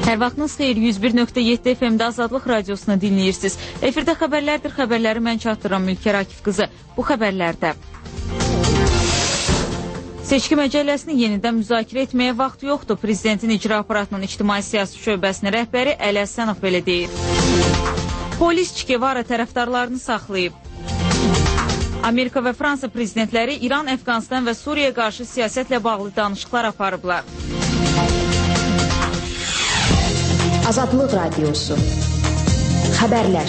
Hər vaxtınız xeyir, 101.7 FM-də Azadlıq Radiosunu dinləyirsiniz. Efirdə xəbərlərdir, xəbərləri mən çatdıram Ülker Akif qızı. Bu xəbərlərdə seçki məcəlləsini yenidən müzakirə etməyə vaxt yoxdur. Prezidentin icra aparatının ictimai-siyasi şöbəsinin rəhbəri Əli Həsənov belə deyir. Polis Che Guevara tərəfdarlarını saxlayıb. Amerika və Fransa prezidentləri İran, Əfqanistan və Suriyaya qarşı siyasətlə bağlı danışıqlar aparıblar. Azadlıq Radiosu. Xəbərlər.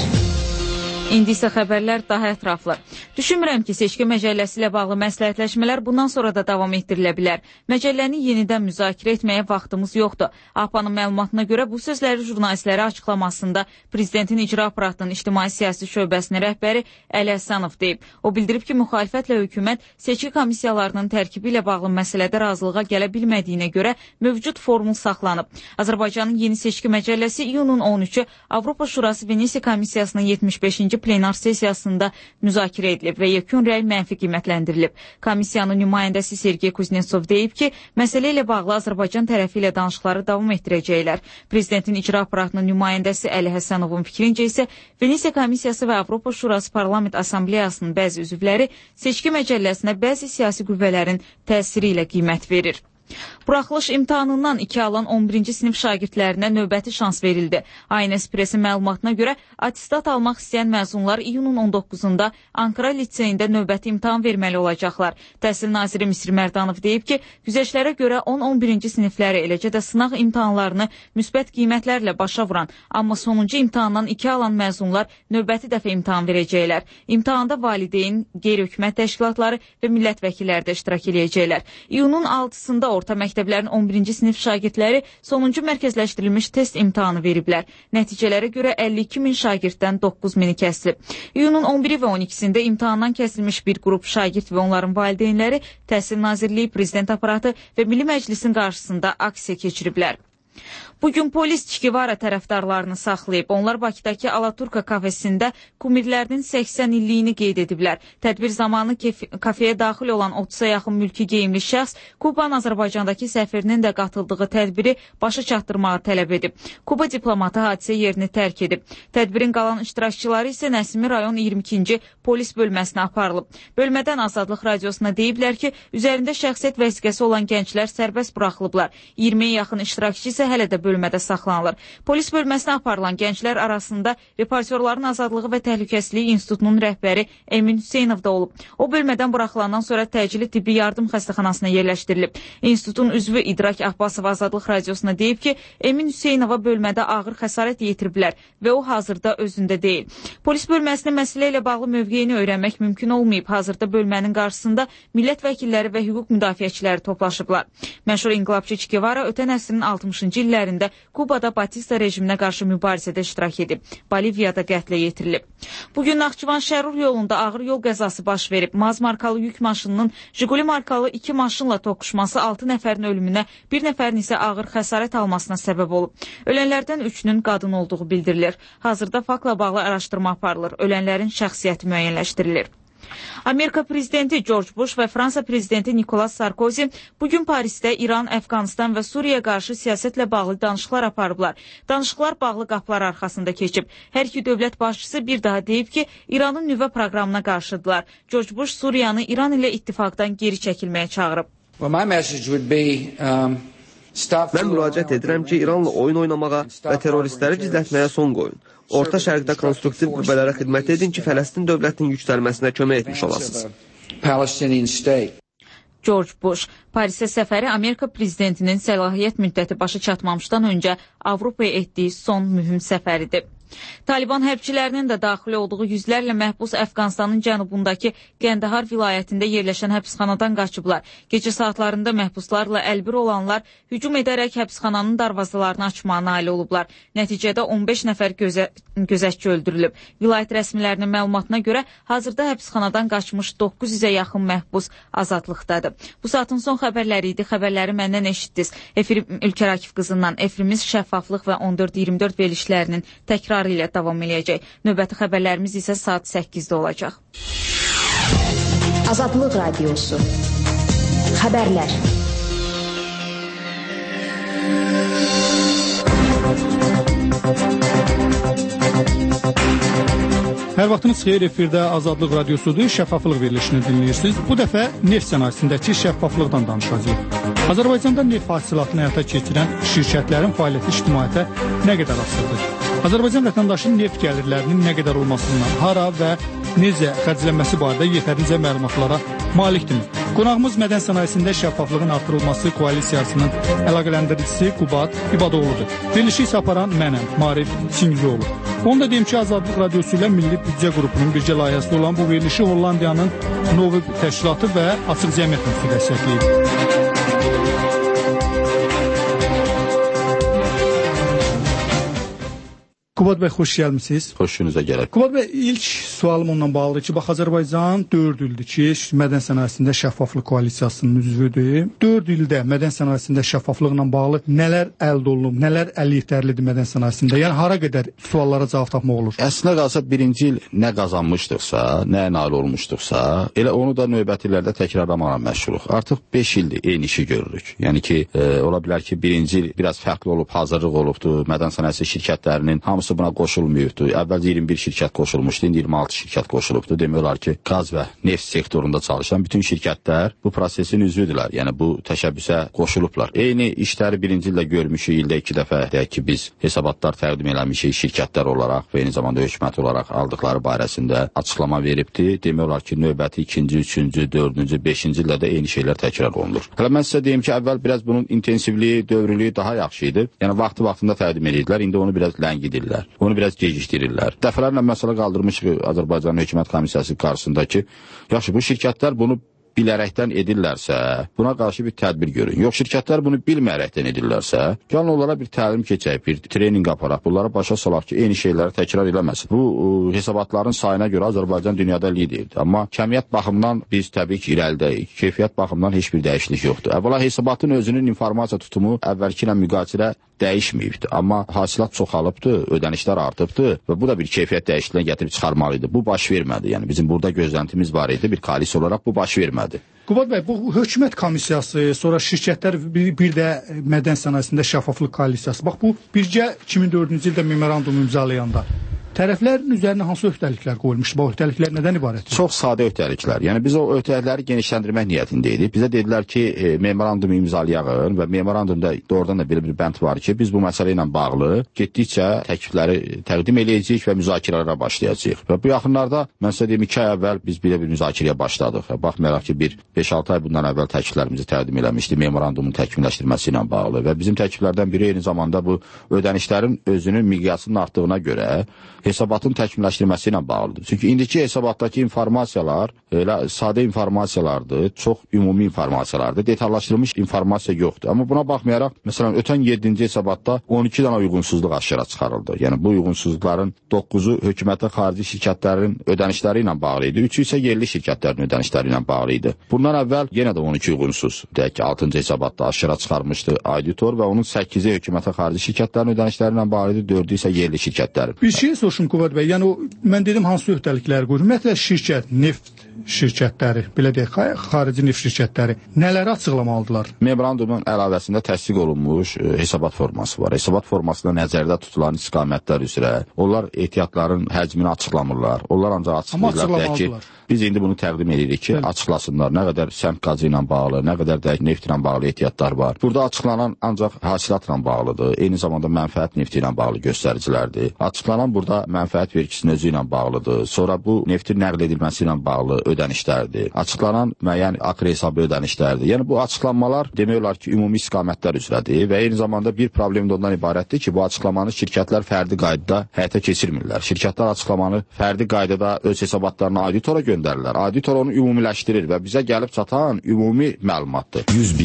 İndi isə xəbərlər daha ətraflı. Düşünmürəm ki, seçki məcəlləsi ilə bağlı məsləhətləşmələr bundan sonra da davam etdirilə bilər. Məcəlləni yenidən müzakirə etməyə vaxtımız yoxdur. APA'nın məlumatına görə bu sözləri jurnalistlərə açıqlamasında Prezidentin icra aparatının ictimai-siyasi şöbəsinin rəhbəri Əli Həsənov deyib. O bildirib ki, müxalifətlə hökumət seçki komissiyalarının tərkibi ilə bağlı məsələdə razılığa gələ bilmədiyinə görə mövcud formul saxlanıb. Azərbaycanın yeni seçki məcəlləsi iyunun 13-ü Avropa Şurası Venesiya Komissiyasının 75-ci plenar sessiyasında müzakirə edilib və yekun rəy mənfi qiymətləndirilib. Komissiyanın nümayəndəsi Sergey Kuznetsov deyib ki, məsələ ilə bağlı Azərbaycan tərəfi ilə danışıqları davam etdirəcəklər. Prezidentin icra aparatının nümayəndəsi Əli Həsənovun fikrincə isə Venesiya Komissiyası və Avropa Şurası Parlament Assambleyasının bəzi üzvləri seçki məcəlləsinə bəzi siyasi qüvvələrin təsiri ilə qiymət verir. Buraxılış imtahanından 2 alan 11-ci sinif şagirdlərinə növbəti şans verildi. ANS Pressin məlumatına görə attestat almaq istəyən məzunlar iyunun 19-da Ankara liseyində növbəti imtahan verməli olacaqlar. Təhsil naziri Misir Mərdanov deyib ki, güzəştlərə görə 10-11-ci sinifləri eləcə də sınaq imtahanlarını müsbət qiymətlərlə başa vuran, amma sonuncu imtahandan 2 alan məzunlar növbəti dəfə imtahan verəcəklər. İmtahanda valideyn, qeyri-hökumət təşkilatları və millət vəkilləri də iştirak edəcəklər. İyunun 6-sında orta məktəblərin 11-ci sinif şagirdləri sonuncu mərkəzləşdirilmiş test imtahanı veriblər. Nəticələrə görə 52 min şagirddən 9 mini kəsilib. İyunun 11-i və 12-sində imtahandan kəsilmiş bir qrup şagird və onların valideynləri Təhsil Nazirliyi, Prezident aparatı və Milli Məclisin qarşısında aksiya keçiriblər. Bugün polis Che Guevara tərəfdarlarını saxlayıb. Onlar Bakıdakı Alaturka kafesində kumirlərinin 80 illiyini qeyd ediblər. Tədbir zamanı kafeyə daxil olan 30-a yaxın mülki geyimli şəxs Kubanın Azərbaycandakı səfirinin də qatıldığı tədbiri başa çatdırmağı tələb edib. Kuba diplomatı hadisə yerini tərk edib. Tədbirin qalan iştirakçıları isə Nəsimi rayon 22-ci polis bölməsinə aparılıb. Bölmədən Azadlıq Radiosuna deyiblər ki, üzərində şəxsiyyət vəsiqəsi olan gənclər sərbəst buraxılıblar. 20-yə yaxın iştirakçı isə hələ də bölmədə saxlanılır. Polis bölməsinə aparılan gənclər arasında Reportyorların Azadlığı və Təhlükəsizliyi İnstitutunun rəhbəri Emin Hüseynov da olub. O bölmədən buraxılandan sonra təcili tibbi yardım xəstəxanasına yerləşdirilib. İnstitutun üzvü İdrak Abbasov Azadlıq Radiosuna deyib ki, Emin Hüseynova bölmədə ağır xəsarət yetiriblər və o hazırda özündə deyil. Polis bölməsinin məsələ ilə bağlı mövqeyini öyrənmək mümkün olmayıb. Hazırda bölmənin qarşısında millət vəkilləri və hüquq müdafiəçiləri toplaşıblar. Məşhur inqilabçı Che Guevara ötən əsrin 60-cı illərində Kubada Batista rejiminə qarşı mübarizədə iştirak edib. Boliviyada qətlə yetirilib. Bugün Naxçıvan-Şərur yolunda ağır yol qəzası baş verib. Maz markalı yük maşınının Jiguli markalı 2 maşınla toqquşması 6 nəfərin ölümünə, 1 nəfərin isə ağır xəsarət almasına səbəb olub. Ölənlərdən 3-ünün qadın olduğu bildirilir. Hazırda faktla bağlı araşdırma aparılır. Ölənlərin şəxsiyyəti müəyyənləşdirilir. Amerika prezidenti George Bush və Fransa prezidenti Nicolas Sarkozy bugün Parisdə İran, Əfqanistan və Suriyaya qarşı siyasətlə bağlı danışıqlar aparıblar. Danışıqlar bağlı qapılar arxasında keçib. Hər iki dövlət başçısı bir daha deyib ki, İranın nüvə proqramına qarşıdırlar. George Bush Suriyanı İran ilə ittifaqdan geri çəkilməyə çağırıb. Mən müraciət edirəm ki, İranla oyun oynamağa və teröristləri gizlətməyə son qoyun. Orta Şərqdə konstruktiv qüvvələrə xidmət edin ki, Fələstin dövlətinin yüksəlməsinə kömək etmiş olasınız. George Bush Parisə səfəri Amerika prezidentinin səlahiyyət müddəti başa çatmamışdan öncə Avropaya etdiyi son mühüm səfəridir. Taliban hərbçilərinin də daxil olduğu yüzlərlə məhbus Əfqanistanın cənubundakı Qəndahar vilayətində yerləşən həbsxanadan qaçıblar. Gecə saatlarında məhbuslarla əlbir olanlar hücum edərək həbsxananın darvazalarını açmağa nail olublar. Nəticədə 15 nəfər gözətçi öldürülüb. Vilayət rəsmilərinin məlumatına görə hazırda həbsxanadan qaçmış 900-ə yaxın məhbus azadlıqdadır. Bu saatın son xəbərləri idi. Xəbərləri məndən eşitdiniz. Ülker Akif qızından efirimiz şəffaflıq və 14-24 verilişlərinin təkrarı ilə davam edəcək. Növbəti xəbərlərimiz isə saat 8-də olacaq. Azadlıq Radiosu. Xəbərlər. Hər vaxtınız xeyir, efirdə Azadlıq Radiosudur, şəffaflıq verilişini dinləyirsiniz. Bu dəfə neft sənayesindəki şəffaflıqdan danışacağıq. Azərbaycanda neft hasilatını həyata keçirən şirkətlərin fəaliyyəti ictimaiyyətə nə qədər açıqdır? Azərbaycan vətəndaşının neft gəlirlərinin nə qədər olmasından, hara və necə xərclənməsi barədə yetərincə məlumatlara malikdirmi? Qonağımız mədən sənayesində şəffaflığın artırılması koalisiyasının əlaqələndiricisi Qubad İbadoğludur. Verilişi isə aparan mənəm, Marif Çingizoğlu. Onu da deyim ki, Azadlıq Radiosu ilə Milli Büdcə qrupunun bircə layihəsi olan bu verilişi Hollandiyanın Novi təşkilatı və Açıq Cəmiyyət Müftü dəstəkləyib. Qubad bəy, xoş gəlmisiniz. Xoşunuza gəlir. Qubad bəy, ilk sualım onunla bağlıdır ki, bax, Azərbaycan 4 ildir ki, mədən sənayesində şəffaflıq koalisiyasının üzvüdür. 4 ildə mədən sənayesində şəffaflıqla bağlı nələr əldə olunub, nələr əli yetərlidir mədən sənayesində? Yəni, hara qədər suallara cavab tapmaq olur? Əslində qalsa, birinci il nə qazanmışdıqsa, nə nail olmuşduqsa, elə onu da növbəti illərdə təkrarlamaqla məşğuluq. Artıq 5 ildir eyni işi görürük. Yəni ki, ola bilər ki, birinci il biraz fərqli olub, hazırlıq olubdur, mədən sənayesi şirkətlərinin hamısı buna qoşulmuyubdur. Əvvəlcə 21 şirkət qoşulmuşdu, indi 26 şirkət qoşulubdur. Demək olar ki, qaz və neft sektorunda çalışan bütün şirkətlər bu prosesin üzvüdürlər. Yəni bu təşəbbüsə qoşulublar. Eyni işləri birinci ildə görmüşük, ildə 2 dəfə deyək ki, biz hesabatlar təqdim eləmişik şirkətlər olaraq və eyni zamanda hökumət olaraq aldıqları barəsində açıqlama veribdi. Demək olar ki, növbəti 2-ci, 3-cü, 4-cü, 5-ci ildə də eyni şeylər təkrar olunur. Hələ mən sizə deyim ki, əvvəl biraz bunun intensivliyi, dövrlüyü daha yaxşı idi. Yəni vaxtında təqdim edirdilər, indi onu biraz ləngidirlər. Onu biraz gecikdirirlər. Dəfələrlə məsələ qaldırmışıq Azərbaycan Hökumət Komissiyası qarşısında ki, yaxşı, bu şirkətlər bunu bilərəkdən edirlərsə, buna qarşı bir tədbir görün. Yox, şirkətlər bunu bilməyərəkdən edirlərsə, gəlin onlara bir təlim keçək, bir trening aparaq, bunlara başa salaq ki, eyni şeyləri təkrar eləməsin. Bu hesabatların sayına görə Azərbaycan dünyada liderdir. Amma kəmiyyət baxımından biz təbii ki, irəlidəyik. Keyfiyyət baxımından heç bir dəyişiklik yoxdur. Əvvəla hesabatın özünün informasiya tutumu əvvəlki ilə müqayisələ dəyişməyibdir. Amma hasilat çoxalıbdır, ödənişlər artıbdır və bu da bir keyfiyyət dəyişikliyinə gətirib çıxarmalıydı. Bu baş vermədi. Yəni bizim burada gözləntimiz var idi, bir koalisiya olaraq bu baş vermədi. Qubad bəy, bu hökumət komissiyası, sonra şirkətlər, bir də mədən sənayesində şəffaflıq koalisiyası. Bax, bu bircə 2004-cü ildə memorandum imzalayanda tərəflərin üzərinə hansı öhdəliklər qoyulmuşdu? Bu öhdəliklər nədən ibarətdir? Çox sadə öhdəliklər. Yəni biz o öhdəlikləri genişləndirmək niyyətindəydik. Bizə dedilər ki, memorandumu imzalayağın və memorandumda doğrudan da belə bir bənd var ki, biz bu məsələ ilə bağlı getdikcə təklifləri təqdim eləyəcəyik və müzakirələrə başlayacağıq. Və bu yaxınlarda mən sizə deyim 2 ay əvvəl biz belə bir müzakirəyə başladıq. Baxmayaraq ki, 5-6 ay bundan əvvəl təkliflərimizi təqdim eləmişdik memorandumun təkmilləşdirilməsi ilə bağlı və bizim təkliflərdən biri eyni zamanda bu ödənişlərin özünün miqyasının artdığına görə hesabatın təkmilləşdirilməsi ilə bağlıdır. Çünki indiki hesabatdakı informasiyalar elə sadə informasiyalardır, çox ümumi informasiyalardır, detallaşdırılmış informasiya yoxdur. Amma buna baxmayaraq, məsələn, ötən 7-ci hesabatda 12 dənə uyğunsuzluq aşkara çıxarıldı. Yəni bu uyğunsuzluqların 9-u hökumətə xarici şirkətlərin ödənişləri ilə bağlı idi, 3-ü isə yerli şirkətlərin ödənişləri ilə bağlı idi. Bundan əvvəl yenə də 12 uyğunsuz, deyək ki, 6-cı hesabatda aşkara çıxarmışdı auditor və onun 8-i hökumətə xarici şirkətlərin ödənişləri ilə bağlı idi, 4-ü isə yerli şirkətlərin. Bir şey soruşum Qubad bəy, yəni mən dedim hansı öhdəlikləri qoyur? Ümumiyyətlə şirkət, neft şirkətləri, belə deyək, xarici neft şirkətləri nələri açıqlamalıdırlar? Memorandumun əlavəsində təsdiq olunmuş hesabat forması var. Hesabat formasında nəzərdə tutulan istiqamətlər üzrə onlar ehtiyatların həcmini açıqlamırlar. Onlar ancaq açıqlayırlar ki, biz indi bunu təqdim edirik ki, açıqlasınlar nə qədər səmt qazı ilə bağlı, nə qədər də neft ilə bağlı ehtiyatlar var. Burada açıqlanan ancaq hasilatla bağlıdır, eyni zamanda mənfəət nefti ilə bağlı göstəricilərdir. Açıqlanan burada mənfəət vergisinin özü ilə bağlıdır. Sonra bu neftin nəql edilməsi ilə bağlı ödənişlərdir. Açıqlanan müəyyən akre hesabı ödənişlərdir. Yəni bu açıqlanmalar demək olar ki, ümumi istiqamətlər üzrədir və eyni zamanda bir problem də ondan ibarətdir ki, bu açıqlamanı şirkətlər fərdi qaydada həyata keçirmirlər. Şirkətlər açıqlamanı fərdi qaydada öz hesabatlarını auditora göndərirlər. Auditor onu ümumiləşdirir və bizə gəlib çatan ümumi məlumatdır.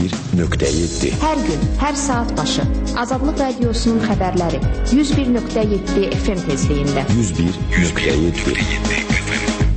101.7 Hər gün, hər saat başı Azadlıq Radiosunun xəbərləri 101.7 FM tezliyində 101.7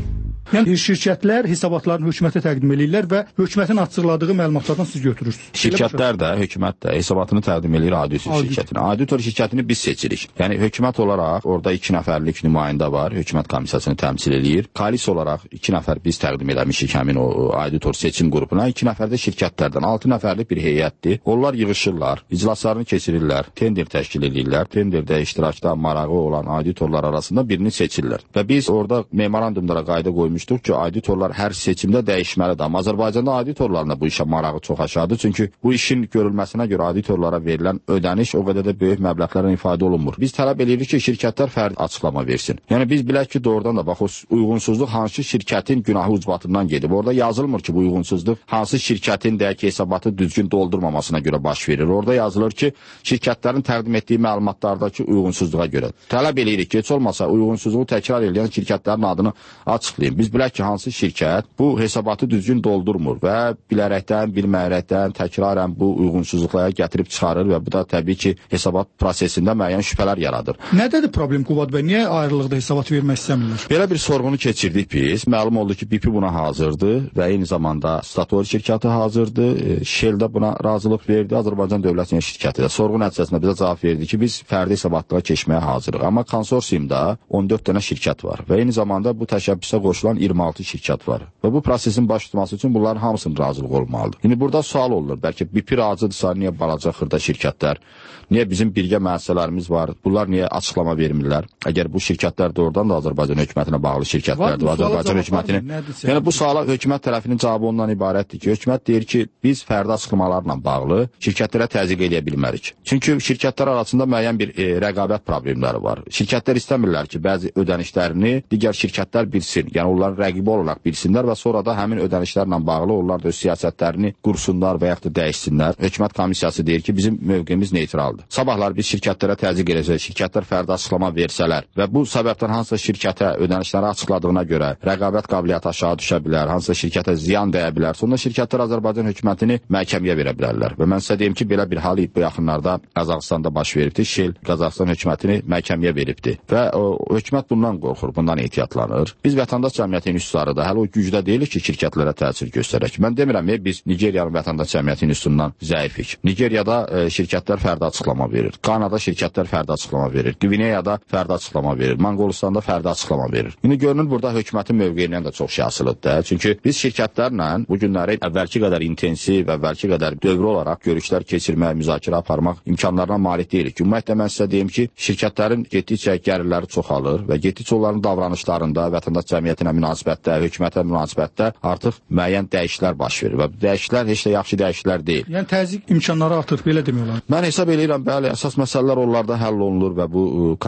Yəni şirkətlər hesabatlarını hökumətə təqdim edirlər və hökumətin açıqladığı məlumatlardan siz götürürsünüz. Şirkətlər də, hökumət də hesabatını təqdim edir auditor şirkətinə. Auditor şirkətini biz seçirik. Yəni hökumət olaraq orada 2 nəfərlik nümayəndə var, hökumət komissiyasını təmsil edir. Koalisiya olaraq 2 nəfər biz təqdim etmişik həmin o auditor seçim qrupuna. 2 nəfər də şirkətlərdən 6 nəfərlik bir heyətdir. Onlar yığışırlar, iclaslarını keçirirlər, tender təşkil edirlər. Tenderdə iştirakda marağı olan auditorlar arasında birini seçirlər. Və biz orada memorandumlara qayda qoymuşduq ki, auditorlar hər seçimdə dəyişməlidir. Amma Azərbaycanda auditorların da bu işə marağı çox aşağıdır. Çünki bu işin görülməsinə görə auditorlara verilən ödəniş o qədər də böyük məbləğlərlə ifadə olunmur. Biz tələb edirik ki, şirkətlər fərdi açıqlama versin. Yəni biz bilək ki, doğrudan da bax o uyğunsuzluq hansı şirkətin günahı ucbatından gedib. Orada yazılmır ki, bu uyğunsuzluq hansı şirkətin də ki, hesabatı düzgün doldurmamasına görə baş verir. Orada yazılır ki, şirkətlərin təqdim etdiyi məlumatlardakı uyğunsuzluğa görə. Tələb edirik ki, heç olmasa uyğunsuzluğu təkrar edən şirkətlərin adını açıqlayın. Biz bilək ki, hansı şirkət bu hesabatı düzgün doldurmur və bilərəkdən, bilməyərəkdən təkrarən bu uyğunsuzluqlara gətirib çıxarır və bu da təbii ki, hesabat prosesində müəyyən şübhələr yaradır. Nədədir problem Qubad bəy? Niyə ayrılıqda hesabat vermək istəmirlər? Belə bir sorğunu keçirdik biz. Məlum oldu ki, BP buna hazırdır və eyni zamanda Statoil şirkəti hazırdır. Shell də buna razılıq verdi. Azərbaycan Dövlət Neft şirkəti də sorğu nəticəsində bizə cavab verdi ki, biz fərdi hesabatlığa keçməyə hazırıq. Amma konsorsiumda 14 dənə şirkət var və eyni zamanda bu təşəbbüsə qoşulan 26 şirkət var. Və bu prosesin baş tutması üçün bunların hamısının razılıq olmalıdır. İndi burada sual olur. Bəlkə BP razıdırsa, niyə balaca xırda şirkətlər, niyə bizim birgə müəssisələrimiz var, bunlar niyə açıqlama vermirlər? Əgər bu şirkətlər doğrudan da Azərbaycan hökumətinə bağlı şirkətlərdir, Azərbaycan hökumətinin. Yəni bu suala hökumət tərəfinin cavabı ondan ibarətdir ki, hökumət deyir ki, biz fərdi açıqlamalarla bağlı şirkətlərə təzyiq edə bilmərik. Çünki şirkətlər arasında müəyyən bir rəqabət problemləri var. Şirkətlər istəmirlər ki, bəzi ödənişlərini digər şirkətlər bilsin. Yəni onların rəqibi olaraq bilsinlər və sonra da həmin ödənişlərlə bağlı onlar da öz siyasətlərini qursunlar və yaxud da dəyişsinlər. Hökumət komissiyası deyir ki, bizim mövqeyimiz neytraldır. Sabahlar biz şirkətlərə təzyiq edəcək, şirkətlər fərdi açıqlama versələr və bu səbəbdən hansısa şirkətə ödənişləri açıqladığına görə rəqabət qabiliyyəti aşağı düşə bilər, hansısa şirkətə ziyan dəyə bilər. Sonra şirkətlər Azərbaycan hökumətini məhkəməyə verə bilərlər. Və mən sizə deyim ki, belə bir hal bu yaxınlarda Qazaxıstanda baş veribdi. Shell Qazaxıstan hökumətini məhkəməyə veribdi və hökumət bundan qorxur, bundan ehtiyatlanır. Biz vətəndaş cəmiyyəti institutları da hələ o gücdə deyilik ki, şirkətlərə təsir göstərək. Mən demirəm ki, biz Nigeriyanın vətəndaş cəmiyyəti institutundan zəifik. Nigeriyada şirkətlər fərdi açıqlama verir. Qanada şirkətlər fərdi açıqlama verir. Qvineyada fərdi açıqlama verir. Monqolistanda fərdi açıqlama verir. İndi görünür burada hökumətin mövqeyindən də çox şey asılıdır. Çünki biz şirkətlərlə bu günləri əvvəlki qədər intensiv, əvvəlki qədər dövrü olaraq görüşlər keçirmək, müzakirə aparmaq imkanlarına malik deyilik. Ümumiyyətlə mən sizə deyim ki, şirkətlərin getdikcə gəlirləri çoxalır və getdikcə onların davranışlarında, vətəndaş cəmiyyətinə münasibətdə, hökumətə münasibətdə artıq müəyyən dəyişikliklər baş verir və bu dəyişikliklər heç də yaxşı dəyişikliklər deyil. Yəni təzyiq imkanları artır, belə demək olar. Mən hesab edirəm, bəli, əsas məsələlər onlarda həll olunur və bu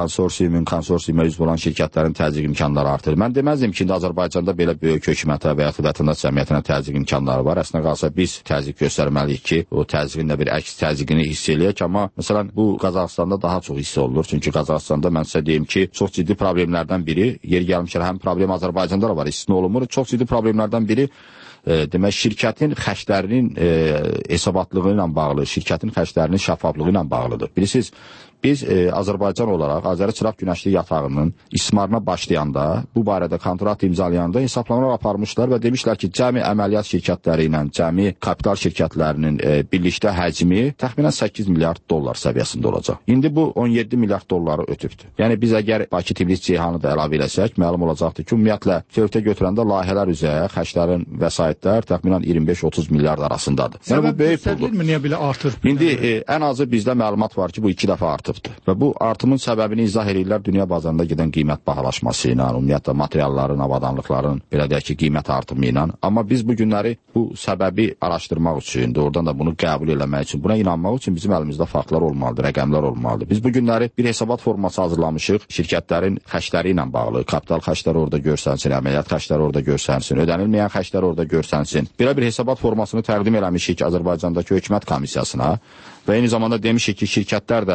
konsorsiuma üzv olan şirkətlərin təzyiq imkanları artır. Mən deməzdim ki, indi Azərbaycanda belə böyük hökumətə və ya vətəndaş cəmiyyətinə təzyiq imkanları var. Əslində qalsa biz təzyiq göstərməliyik ki, o təzyiqin də bir əks təzyiqini hiss eləyək, amma məsələn bu Qazaxıstanda daha çox hiss olunur. Çünki Qazaxıstanda mən sizə deyim ki, çox ciddi problemlərdən biri, yeri gəlmişlər, həm problem Azərbaycanda da var, istisna olunmur. Çox ciddi problemlərdən biri demək şirkətin xərclərinin hesabatlığı ilə bağlı, şirkətin xərclərinin şəffaflığı ilə bağlıdır. Bilirsiniz, biz Azərbaycan olaraq Azəri-Çıraq Günəşli yatağının istismarına başlayanda, bu barədə kontrakt imzalayanda hesablamalar aparmışlar və demişlər ki, cəmi əməliyyat şirkətləri ilə, cəmi kapital şirkətlərinin birlikdə həcmi təxminən 8 milyard dollar səviyyəsində olacaq. İndi bu 17 milyard dolları ötübdür. Yəni biz əgər Bakı-Tiflis-Ceyhanı da əlavə eləsək, məlum olacaqdır ki, ümumiyyətlə fövtə götürəndə layihələr üzrə xərclərin vəsaitlər təxminən 25-30 milyard arasındadır. Yəni bu böyük puldur. Niyə belə artır? İndi ən azı bizdə məlumat var ki, bu 2 dəfə artıb. Və bu artımın səbəbini izah edirlər dünya bazarında gedən qiymət bahalaşması ilə, ümumiyyətlə materialların, avadanlıqların, belə deyək ki, qiymət artımı ilə. Amma biz bu günləri bu səbəbi araşdırmaq üçün, doğrudan da bunu qəbul eləmək üçün, buna inanmaq üçün bizim əlimizdə faktlar olmalıdır, rəqəmlər olmalıdır. Biz bu günləri bir hesabat forması hazırlamışıq, şirkətlərin xərcləri ilə bağlı, kapital xərcləri orada görsənsin, əməliyyat xərcləri orada görsənsin, ödənilməyən xərclər orada görsənsin. Belə bir hesabat formasını təqdim eləmişik Azərbaycandakı hökumət komissiyasına və eyni zamanda demişik ki, şirkətlər də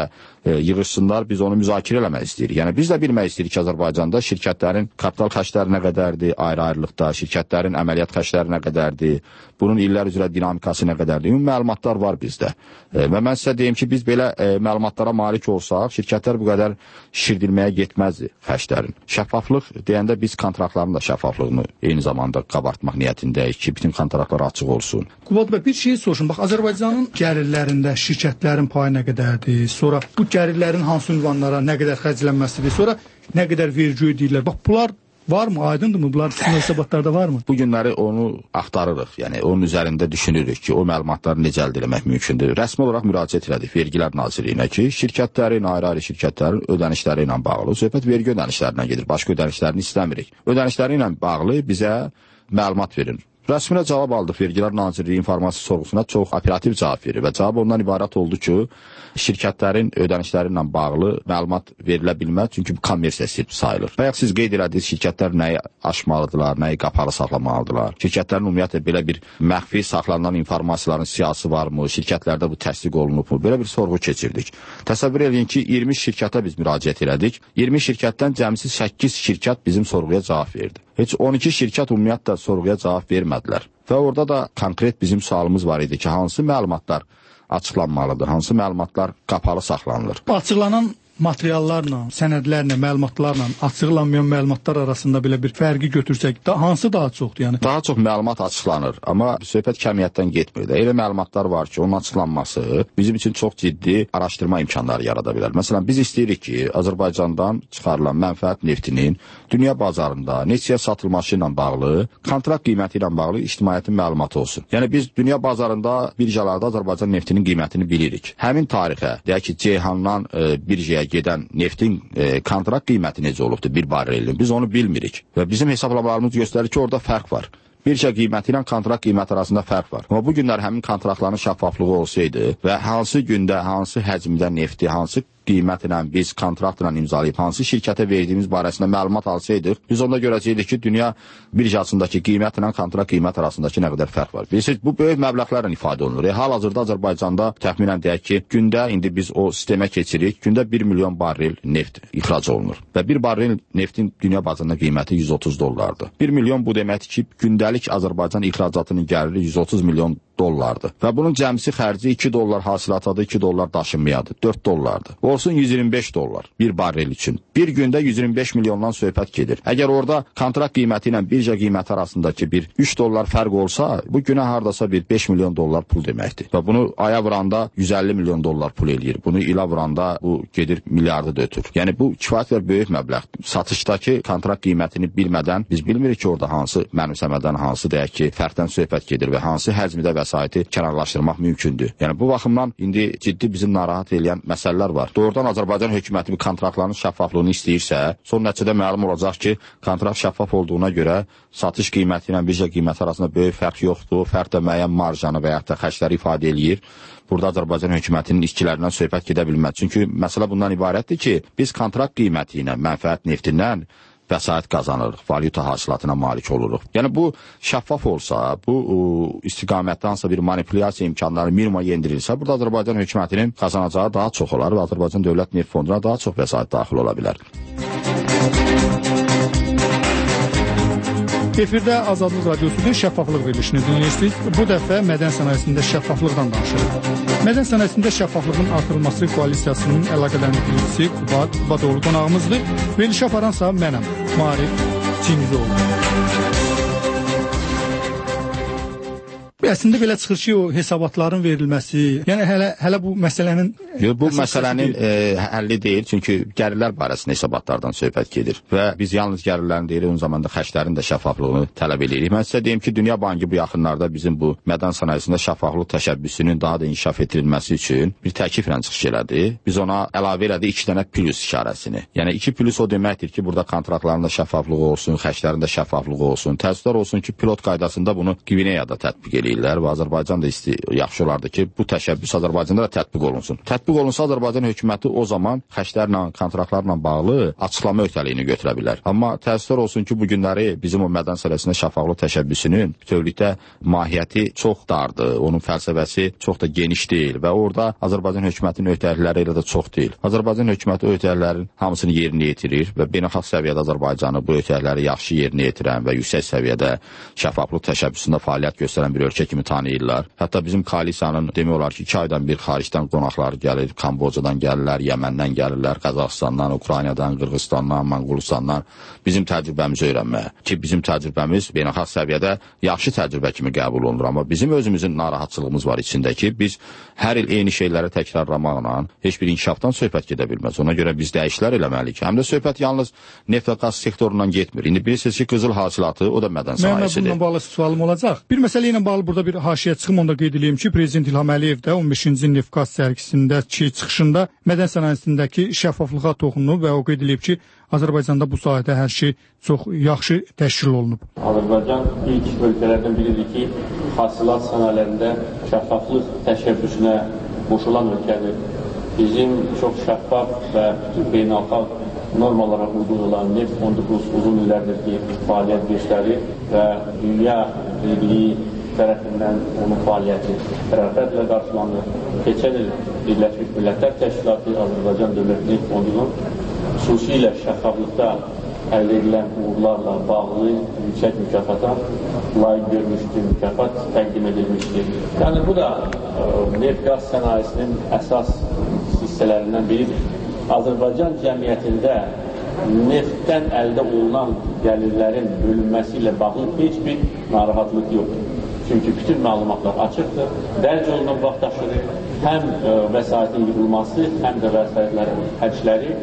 yığışsınlar, biz onu müzakirə eləmək istəyirik. Yəni biz də bilmək istəyirik ki, Azərbaycanda şirkətlərin kapital xərcləri nə qədərdir, ayrı-ayrılıqda, şirkətlərin əməliyyat xərcləri nə qədərdir, bunun illər üzrə dinamikası nə qədərdir. Ümumi məlumatlar var bizdə. Və mən sizə deyim ki, biz belə məlumatlara malik olsaq, şirkətlər bu qədər şişirdilməyə getməzdi xərclərin. Şəffaflıq deyəndə biz kontraktların da şəffaflığını eyni zamanda qabartmaq niyyətindəyik ki, bütün kontraktlar açıq olsun. Qubad bəy, bir şey soruşun. Bax, Azərbaycanın gəlirlərində şirkətlərin payı nə qədərdir? Sonra bu gəlirlərin hansı ünvanlara nə qədər xərclənməsidir? Sonra nə qədər vergi ödəyirlər? Bax, bunlar varmı? Aydındırmı? Bunlar sizin hesabatlarda varmı? Bu günləri onu axtarırıq. Yəni onun üzərində düşünürük ki, o məlumatları necə əldə etmək mümkündür. Rəsmi olaraq müraciət elədik Vergilər Nazirliyinə ki, şirkətlərin, ayrı-ayrı şirkətlərin ödənişləri ilə bağlı söhbət vergi ödənişlərinə gedir. Başqa ödənişlərini istəmirik. Ödənişləri ilə bağlı bizə məlumat verin. Rəsminə cavab aldıq. Vergilər Nazirliyi informasiya sorğusuna çox operativ cavab verir və cavab ondan ibarət oldu ki, şirkətlərin ödənişləri ilə bağlı məlumat verilə bilməz, çünki bu kommersiya sayılır. Bayaq siz qeyd elədiniz, şirkətlər nəyi aşmalıdırlar, nəyi qapalı saxlamalıdırlar. Şirkətlərin ümumiyyətlə belə bir məxfi saxlanılan informasiyaların siyasi varmı, şirkətlərdə bu təsdiq olunubmu? Belə bir sorğu keçirdik. Təsəvvür edin ki, 20 şirkətə biz müraciət elədik. 20 şirkətdən cəmsi 8 şirkət bizim sorğuya cavab verdi. Heç 12 şirkət ümumiyyətlə sorğuya cavab vermədilər. Və orada da konkret bizim sualımız var idi ki, hansı məlumatlar açıqlanmalıdır, hansı məlumatlar qapalı saxlanılır. Açıqlanan materiallarla, sənədlərlə, məlumatlarla açıqlanmayan məlumatlar arasında belə bir fərqi götürsək, hansı daha çoxdur? Yəni daha çox məlumat açıqlanır, amma söhbət kəmiyyətdən getmir də. Elə məlumatlar var ki, onun açıqlanması bizim üçün çox ciddi araşdırma imkanları yarada bilər. Məsələn, biz istəyirik ki, Azərbaycandan çıxarılan mənfəət neftinin dünya bazarında neçəyə satılması ilə bağlı, kontrakt qiyməti ilə bağlı ictimaiyyətin məlumatı olsun. Yəni biz dünya bazarında birjalarda Azərbaycan neftinin qiymətini bilirik. Həmin tarixə, deyək ki, Ceyhandan birjaya gedən neftin kontrakt qiyməti necə olubdur bir barelin? Biz onu bilmirik və bizim hesablamalarımız göstərir ki, orada fərq var. Birja qiyməti ilə kontrakt qiyməti arasında fərq var. Amma bu günlər həmin kontraktların şəffaflığı olsaydı və hansı gündə, hansı həcmdə nefti, hansı qiymətlə biz kontraktla imzalayıb hansı şirkətə verdiyimiz barəsində məlumat alsaydıq, biz onda görəcəkdik ki, dünya birjasındakı qiymətlə kontrakt qiymət arasındakı nə qədər fərq var. Bilirsiniz, bu böyük məbləğlərlə ifadə olunur. Hal-hazırda Azərbaycanda təxminən deyək ki, gündə indi biz o sistemə keçirik, gündə 1 milyon barrel neft ixrac olunur. Və bir barrel neftin dünya bazarında qiyməti 130 dollardır. 1 milyon bu deməkdir ki, gündəlik Azərbaycan ixracatının gəliri 130 milyon dollardır. Və bunun cəmsi xərci 2 dollar hasilatadır, 2 dollar daşınmayadır, 4 dollardır. Olsun 125 dollar bir barrel üçün. Bir gündə 125 milyondan söhbət gedir. Əgər orada kontrakt qiyməti ilə birja qiyməti arasındakı bir 3 dollar fərq olsa, bu günə hardasa bir 5 milyon dollar pul deməkdir. Və bunu aya vuranda 150 milyon dollar pul eləyir. Bunu ilə vuranda bu gedir milyardı da ötür. Yəni bu kifayət qədər böyük məbləğdir. Satışdakı kontrakt qiymətini bilmədən biz bilmirik ki, orada hansı mənimsəmədən, hansı deyək ki, fərqdən söhbət gedir və hansı həcmdə vəsaiti kənarlaşdırmaq mümkündür. Yəni bu baxımdan indi ciddi bizim narahat edən məsələlər var. Doğrudan Azərbaycan hökuməti bu kontraktların şəffaflığını istəyirsə, son nəticədə məlum olacaq ki, kontrakt şəffaf olduğuna görə satış qiyməti ilə birja qiyməti arasında böyük fərq yoxdur. Fərq də müəyyən marjanı və ya da xərcləri ifadə eləyir. Burada Azərbaycan hökumətinin işçilərindən söhbət gedə bilməz. Çünki məsələ bundan ibarətdir ki, biz kontrakt qiyməti ilə, mənfəət neftindən vəsait qazanırıq, valyuta hasilatına malik oluruq. Yəni bu şəffaf olsa, bu istiqamətdə hansısa bir manipulyasiya imkanları minimuma endirilsə, burada Azərbaycan hökumətinin qazanacağı daha çox olar və Azərbaycan Dövlət Neft Fonduna daha çox vəsait daxil ola bilər. Efirdə Azadlıq Radiosu'nun şəffaflıq verilişini dinləyirsiniz. Bu dəfə mədən sənayesində şəffaflıqdan danışırıq. Mədən sənayesində şəffaflığın artırılması koalisiyasının əlaqələndiricisi Qubadoğlu qonağımızdır. Verilişə aparansa mənəm, Maarif Cingizioğlu. Əslində belə çıxır ki, o hesabatların verilməsi, yəni hələ bu məsələnin... Bu məsələnin həlli deyil, çünki gəlirlər barəsində hesabatlardan söhbət gedir və biz yalnız gəlirlərin deyil, onun zamanda xərclərin də şəffaflığını tələb edirik. Mən sizə deyim ki, Dünya Bankı bu yaxınlarda bizim bu mədən sənayesində şəffaflıq təşəbbüsünün daha da inkişaf etdirilməsi üçün bir təkliflə çıxış elədi. Biz ona əlavə elədik 2 dənə plus işarəsini. Yəni 2 plus o deməkdir ki, burada kontraktların da şəffaflığı olsun, xərclərin də şəffaflığı olsun. Təəssüflər olsun ki, pilot qaydasında bunu Qvineyada tətbiq edirlər. istəyirlər və Azərbaycan da yaxşı olardı ki, bu təşəbbüs Azərbaycanda da tətbiq olunsun. Tətbiq olunsa Azərbaycan hökuməti o zaman xərclərlə, kontraktlarla bağlı açıqlama öhdəliyini götürə bilər. Amma təəssüflər olsun ki, bu günləri bizim o mədən sənayesində şəffaflıq təşəbbüsünün bütövlükdə mahiyyəti çox dardır, onun fəlsəfəsi çox da geniş deyil və orada Azərbaycan hökumətinin öhdəlikləri elə də çox deyil. Azərbaycan hökuməti öhdəliklərin hamısını yerinə yetirir və beynəlxalq səviyyədə Azərbaycanı bu öhdəlikləri yaxşı yerinə yetirən və yüksək səviyyədə şəffaflıq təşəbbüsündə fəaliyyət göstərən bir ölkə kimi tanıyırlar. Hətta bizim koalisiyanın demək olar ki, 2 aydan bir xaricdən qonaqlar gəlir, Kambocadan gəlirlər, Yəməndən gəlirlər, Qazaxıstandan, Ukraynadan, Qırğızstandan, Monqolistandan bizim təcrübəmizi öyrənməyə ki, bizim təcrübəmiz beynəlxalq səviyyədə yaxşı təcrübə kimi qəbul olunur. Amma bizim özümüzün narahatçılığımız var içində ki, biz hər il eyni şeyləri təkrarlamaqla heç bir inkişafdan söhbət gedə bilməz. Ona görə biz dəyişikliklər eləməliyik. Həm də söhbət yalnız neft və qaz sektorundan getmir. İndi bilirsiniz ki, qızıl hasilatı o da mədən sənayesidir. Bununla bağlı sualım olacaq. Bir məsələ ilə bağlı burada bir haşiyə çıxım, onu da qeyd edeyim ki, Prezident İlham Əliyev də 15-ci neft-qaz sərgisindəki çıxışında mədən sənayesindəki şəffaflığa toxunub və o qeyd edib ki, Azərbaycanda bu sahədə hər şey çox yaxşı təşkil olunub. Azərbaycan ilk ölkələrdən biridir ki, hasilat sənayelərində şəffaflıq təşəbbüsünə qoşulan ölkədir. Bizim çox şəffaf və bütün beynəlxalq normalara uyğun olan Neft Fondu uzun illərdir ki, fəaliyyət göstərir və dünya birliyi tərəfindən onun fəaliyyəti rəğbətlə qarşılanır. Keçən il Birləşmiş Millətlər Təşkilatı Azərbaycan Dövlət Neft Fondunun xüsusilə şəffaflıqda əldə edilən uğurlarla bağlı yüksək mükafata layiq görmüşdür, mükafat təqdim edilmişdir. Yəni bu da neft-qaz sənayesinin əsas hissələrindən biridir. Azərbaycan cəmiyyətində neftdən əldə olunan gəlirlərin bölünməsi ilə bağlı heç bir narahatlıq yoxdur. Çünki bütün məlumatlar açıqdır, dərc olunan vaxtaşırı, həm vəsaitin yığılması, həm də vəsaitlərin həcləri,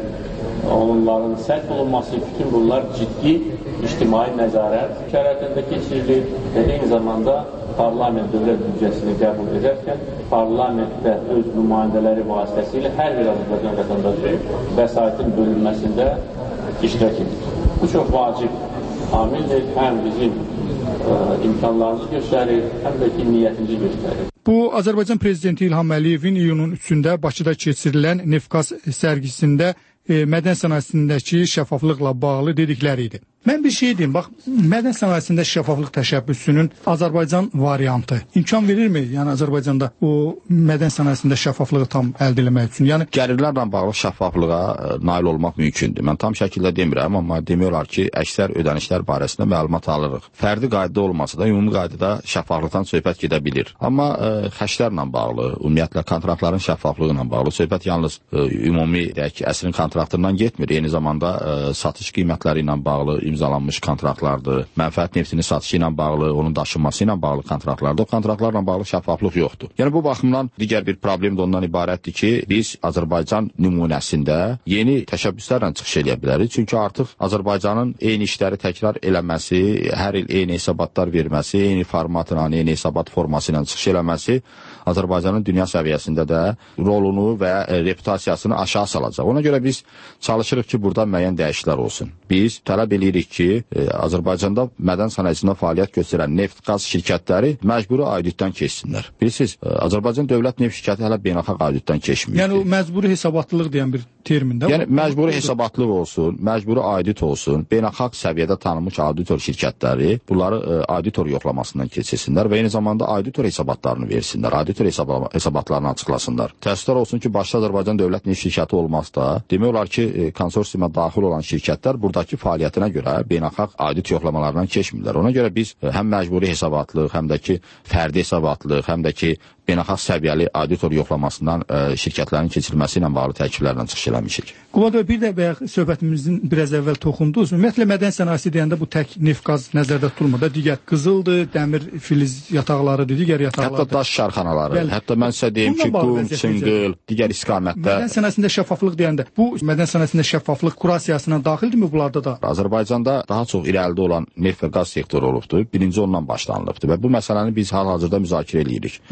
onların sərf olunması, bütün bunlar ciddi ictimai nəzarət şəraitində keçirilir və eyni zamanda parlament dövlət büdcəsini qəbul edərkən parlamentdə öz nümayəndələri vasitəsilə hər bir Azərbaycan vətəndaşı vəsaitin bölünməsində iştirak edir. Bu çox vacib amildir, həm bizim imkanlarımızı göstərir, həm də ki, niyyətimizi göstərir. Bu, Azərbaycan Prezidenti İlham Əliyevin iyunun 3-də Bakıda keçirilən neft-qaz sərgisində mədən sənayesindəki şəffaflıqla bağlı dedikləri idi. Mən bir şey deyim, bax, mədən sənayesində şəffaflıq təşəbbüsünün Azərbaycan variantı imkan verirmi? Yəni Azərbaycanda o mədən sənayesində şəffaflığı tam əldə etmək üçün? Yəni gəlirlərlə bağlı şəffaflığa nail olmaq mümkündür. Mən tam şəkildə demirəm, amma demək olar ki, əksər ödənişlər barəsində məlumat alırıq. Fərdi qaydada olmasa da ümumi qaydada şəffaflıqdan söhbət gedə bilir. Amma xərclərlə bağlı, ümumiyyətlə kontraktların şəffaflığı ilə bağlı söhbət yalnız ümumi deyək ki, əsrin kontraktından getmir. Eyni zamanda satış qiymətləri ilə bağlı imzalanmış kontraktlardır. Mənfəət neftinin satışı ilə bağlı, onun daşınması ilə bağlı kontraktlardır. O kontraktlarla bağlı şəffaflıq yoxdur. Yəni bu baxımdan digər bir problem də ondan ibarətdir ki, biz Azərbaycan nümunəsində yeni təşəbbüslərlə çıxış edə bilərik. Çünki artıq Azərbaycanın eyni işləri təkrar eləməsi, hər il eyni hesabatlar verməsi, eyni formatla, eyni hesabat forması ilə çıxış eləməsi Azərbaycanın dünya səviyyəsində də rolunu və reputasiyasını aşağı salacaq. Ona görə biz çalışırıq ki, burada müəyyən dəyişikliklər olsun. Biz tələb edirik ki, Azərbaycanda mədən sənayesində fəaliyyət göstərən neft-qaz şirkətləri məcburi auditdən keçsinlər. Bilirsiniz, Azərbaycan Dövlət Neft şirkəti hələ beynəlxalq auditdən keçmir. Yəni o məcburi hesabatlıq deyən bir termində. Yəni məcburi hesabatlıq olsun, məcburi audit olsun, beynəlxalq səviyyədə tanınmış auditor şirkətləri bunları auditor yoxlamasından keçirsinlər və eyni zamanda auditor hesabatlarını versinlər, auditor hesabatlarını açıqlasınlar. Təəssüflər olsun ki, başda Azərbaycan Dövlət Neft şirkəti olmazsa, demək olar ki, konsorsiyuma daxil olan şirkətlər buradakı fəaliyyətinə görə beynəlxalq audit yoxlamalarından keçmirlər. Ona görə biz həm məcburi hesabatlıq, həm də ki, fərdi hesabatlıq, həm də ki, beynəlxalq səviyyəli auditor yoxlamasından şirkətlərin keçirilməsi ilə bağlı təkiflərlə çıxış eləmişik. Qubad bəy, bir də bayaq söhbətimizin biraz əvvəl toxundunuz. Ümumiyyətlə mədən sənayesi deyəndə bu tək neft-qaz nəzərdə tutulmur da, digər qızıldır, dəmir filiz yataqlarıdır, digər yataqlardır. Hətta daş şarxanaları, hətta mən sizə deyim ki, qum, çınqıl, digər istiqamətdə. Mədən sənayesində şəffaflıq deyəndə, bu mədən sənayesində şəffaflıq kurasiyasına daxildirmi bunlarda da? Azərbaycanda daha çox irəlidə olan neft və qaz sektoru olubdur. Birinci ondan başlanılıbdır və bu məsələni biz hal-hazırda müzakirə edirik. Nümunə var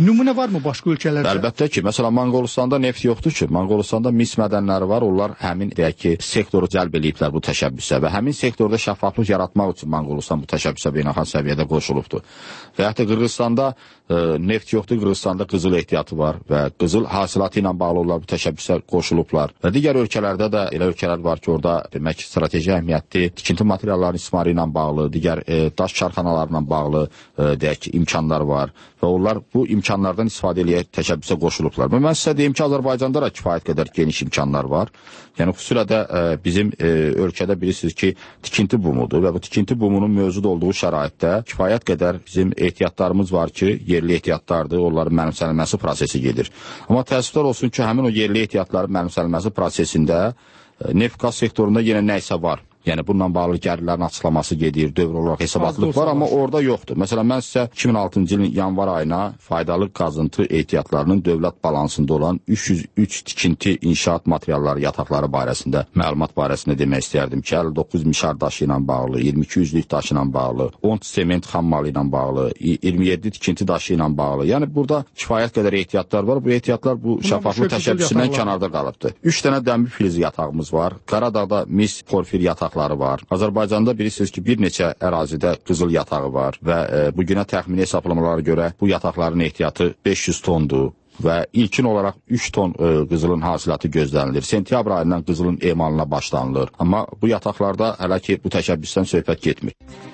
varmı başqa ölkələrdə? Əlbəttə ki, məsələn, Monqolistanda neft yoxdur ki. Monqolistanda mis mədənləri var. Onlar həmin deyək ki, sektoru cəlb eləyiblər bu təşəbbüsə və həmin sektorda şəffaflıq yaratmaq üçün Monqolistan bu təşəbbüsə beynəlxalq səviyyədə qoşulubdur. Və hətta Qırğızstanda neft yoxdur. Qırğızstanda qızıl ehtiyatı var və qızıl hasilatı ilə bağlı onlar bu təşəbbüsə qoşulublar. Və digər ölkələrdə də elə ölkələr var ki, orada demək strateji əhəmiyyətli tikinti materiallarının istismarı ilə bağlı, digər daş karxanalarla bağlı deyək ki, imkanlar var və onlar bu imkanlardan istifadə eləyək təşəbbüsə qoşulublar. Və mən sizə deyim ki, Azərbaycanda da kifayət qədər geniş imkanlar var. Yəni xüsusilə də bizim ölkədə bilirsiniz ki, tikinti bumudur və bu tikinti bumunun mövcud olduğu şəraitdə kifayət qədər bizim ehtiyatlarımız var ki, yerli ehtiyatlardır, onların mənimsənilməsi prosesi gedir. Amma təəssüflər olsun ki, həmin o yerli ehtiyatların mənimsənilməsi prosesində neft-qaz sektorunda yenə nə isə var. Yəni bununla bağlı gəlirlərin açıqlaması gedir, dövr olaraq hesabatlıq var, amma orada yoxdur. Məsələn, mən sizə 2006-cı ilin yanvar ayına faydalı qazıntı ehtiyatlarının dövlət balansında olan 303 tikinti inşaat materialları yataqları barəsində, məlumat barəsində demək istəyərdim ki, 59 mişar daşı ilə bağlı, 22 üzlük daşı ilə bağlı, 10 sement xammalı ilə bağlı, 27 tikinti daşı ilə bağlı. Yəni burada kifayət qədər ehtiyatlar var. Bu ehtiyatlar bu şəffaflıq təşəbbüsündən kənarda qalıbdır. 3 dənə dəmir filizi yatağımız var. Qaradağda mis porfir yataqları var. Azərbaycanda bilirsiniz ki, bir neçə ərazidə qızıl yatağı var və bugünə təxmini hesablamalara görə bu yataqların ehtiyatı 500 tondur və ilkin olaraq 3 ton qızılın hasilatı gözlənilir. Sentyabr ayından qızılın emalına başlanılır. Amma bu yataqlarda hələ ki bu təşəbbüsdən söhbət getmir.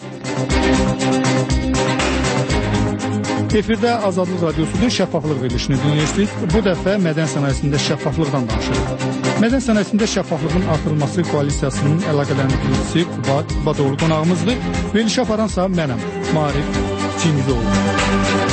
Efirdə Azadlıq Radiosu'nun şəffaflıq verilişini dinləyirsiniz. Bu dəfə mədən sənayesində şəffaflıqdan danışırıq. Mədən sənayesində şəffaflığın artırılması koalisiyasının əlaqələndirilmesi Qubat Badoğlu qonağımızdır. Verilişi aparansa mənəm, Marif Cimizoğlu.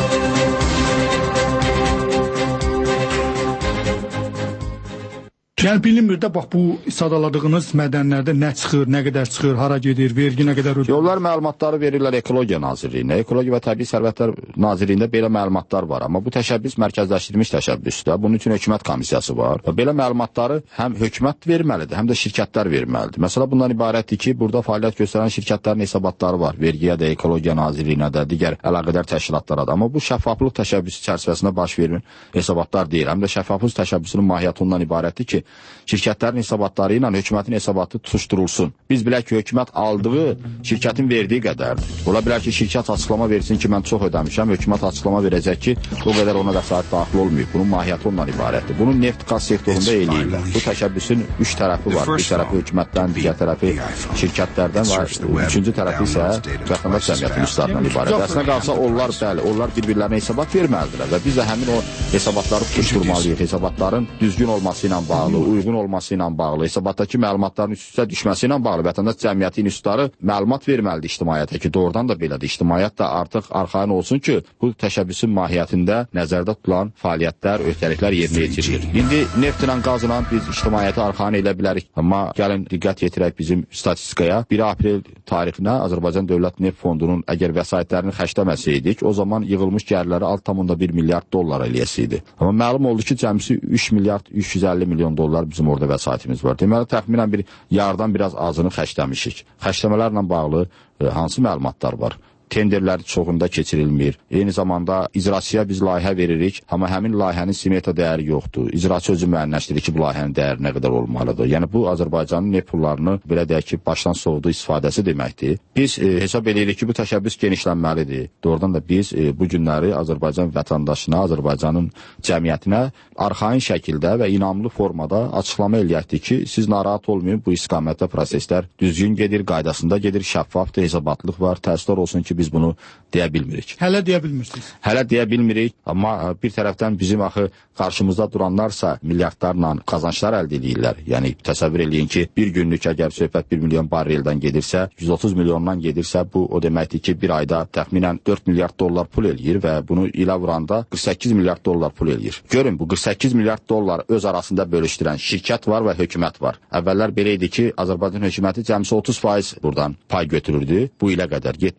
Yəni bilinmir də, bax bu sadaladığınız mədənlərdə nə çıxır, nə qədər çıxır, hara gedir, vergi nə qədər ödür. Onlar məlumatları verirlər Ekologiya Nazirliyinə. Ekologiya və Təbii Sərvətlər Nazirliyində belə məlumatlar var. Amma bu təşəbbüs mərkəzləşdirilmiş təşəbbüsdür. Bunun üçün hökumət komissiyası var. Və belə məlumatları həm hökumət verməlidir, həm də şirkətlər verməlidir. Məsələ bundan ibarətdir ki, burada fəaliyyət göstərən şirkətlərin hesabatları var. Vergiyə də, Ekologiya Nazirliyinə də, digər əlaqədar təşkilatlara da. Amma bu şəffaflıq təşəbbüsü çərçivəsində baş vermir hesabatlar deyil. Həm də şəffaflıq təşəbbüsünün mahiyyəti ondan ibarətdir ki, şirkətlərin hesabatları ilə hökumətin hesabatı tutuşdurulsun. Biz bilək ki, hökumət aldığı şirkətin verdiyi qədərdir. Ola bilər ki, şirkət açıqlama versin ki, mən çox ödəmişəm, hökumət açıqlama verəcək ki, o qədər ona vəsait daxil olmayıb. Bunun mahiyyəti ondan ibarətdir. Bunu neft-qaz sektorunda eləyirlər. Bu təşəbbüsün 3 tərəfi var. Bir tərəfi hökumətdən, digər tərəfi şirkətlərdən və üçüncü tərəfi isə vətəndaş cəmiyyətinin üstadından ibarətdir. Əslində qalsa onlar, bəli, onlar bir-birlərinə hesabat verməlidirlər və biz də həmin o hesabatları tutuşturmalıyıq. Hesabatların düzgün olması ilə bağlı, uyğun olması ilə bağlı, hesabatdakı məlumatların üst-üstə düşməsi ilə bağlı vətəndaş cəmiyyəti institutları məlumat verməlidir ictimaiyyətə ki, doğrudan da belədir. İctimaiyyət də artıq arxayın olsun ki, bu təşəbbüsün mahiyyətində nəzərdə tutulan fəaliyyətlər, öhdəliklər yerinə yetirilir. İndi neftlə, qazla biz ictimaiyyəti arxayın edə bilərik. Amma gəlin diqqət yetirək bizim statistikaya. 1 aprel tarixinə Azərbaycan Dövlət Neft Fondunun əgər vəsaitlərini xərcləməsəydik, o zaman yığılmış gəlirləri 6,1 milyard dollar eləyəsiydi. Amma məlum oldu ki, cəmsi 3 milyard 350 milyon dollar bizim orada vəsaitimiz var. Deməli, təxminən bir yardan biraz azını xərcləmişik. Xərcləmələrlə bağlı hansı məlumatlar var? Tenderlər çoxunda keçirilmir. Eyni zamanda icraçıya biz layihə veririk, amma həmin layihənin smeta dəyəri yoxdur. İcraçı özü müəyyənləşdirir ki, bu layihənin dəyəri nə qədər olmalıdır. Yəni bu Azərbaycanın neft pullarını belə deyək ki, başdan soğuduğu istifadəsi deməkdir. Biz hesab edirik ki, bu təşəbbüs genişlənməlidir. Doğrudan da biz bu günləri Azərbaycan vətəndaşına, Azərbaycanın cəmiyyətinə arxain şəkildə və inamlı formada açıqlama eləyəkdir ki, siz narahat olmayın, bu istiqamətdə proseslər düzgün gedir, qaydasında gedir, şəffafdır, hesabatlıq var. Təəssüflər olsun ki, biz bunu deyə bilmirik. Hələ deyə bilmirsiniz. Hələ deyə bilmirik, amma bir tərəfdən bizim axı qarşımızda duranlarsa milyardlarla qazançlar əldə edirlər. Yəni təsəvvür eləyin ki, bir günlük əgər söhbət 1 milyon barreldən gedirsə, 130 milyondan gedirsə, bu o deməkdir ki, bir ayda təxminən 4 milyard dollar pul eləyir və bunu ilə vuranda 48 milyard dollar pul eləyir. Görün, bu 48 milyard dollar öz arasında bölüşdürən şirkət var və hökumət var. Əvvəllər belə idi ki, Azərbaycan hökuməti cəmsi 30% buradan pay götürürdü bu ilə qədər. 70%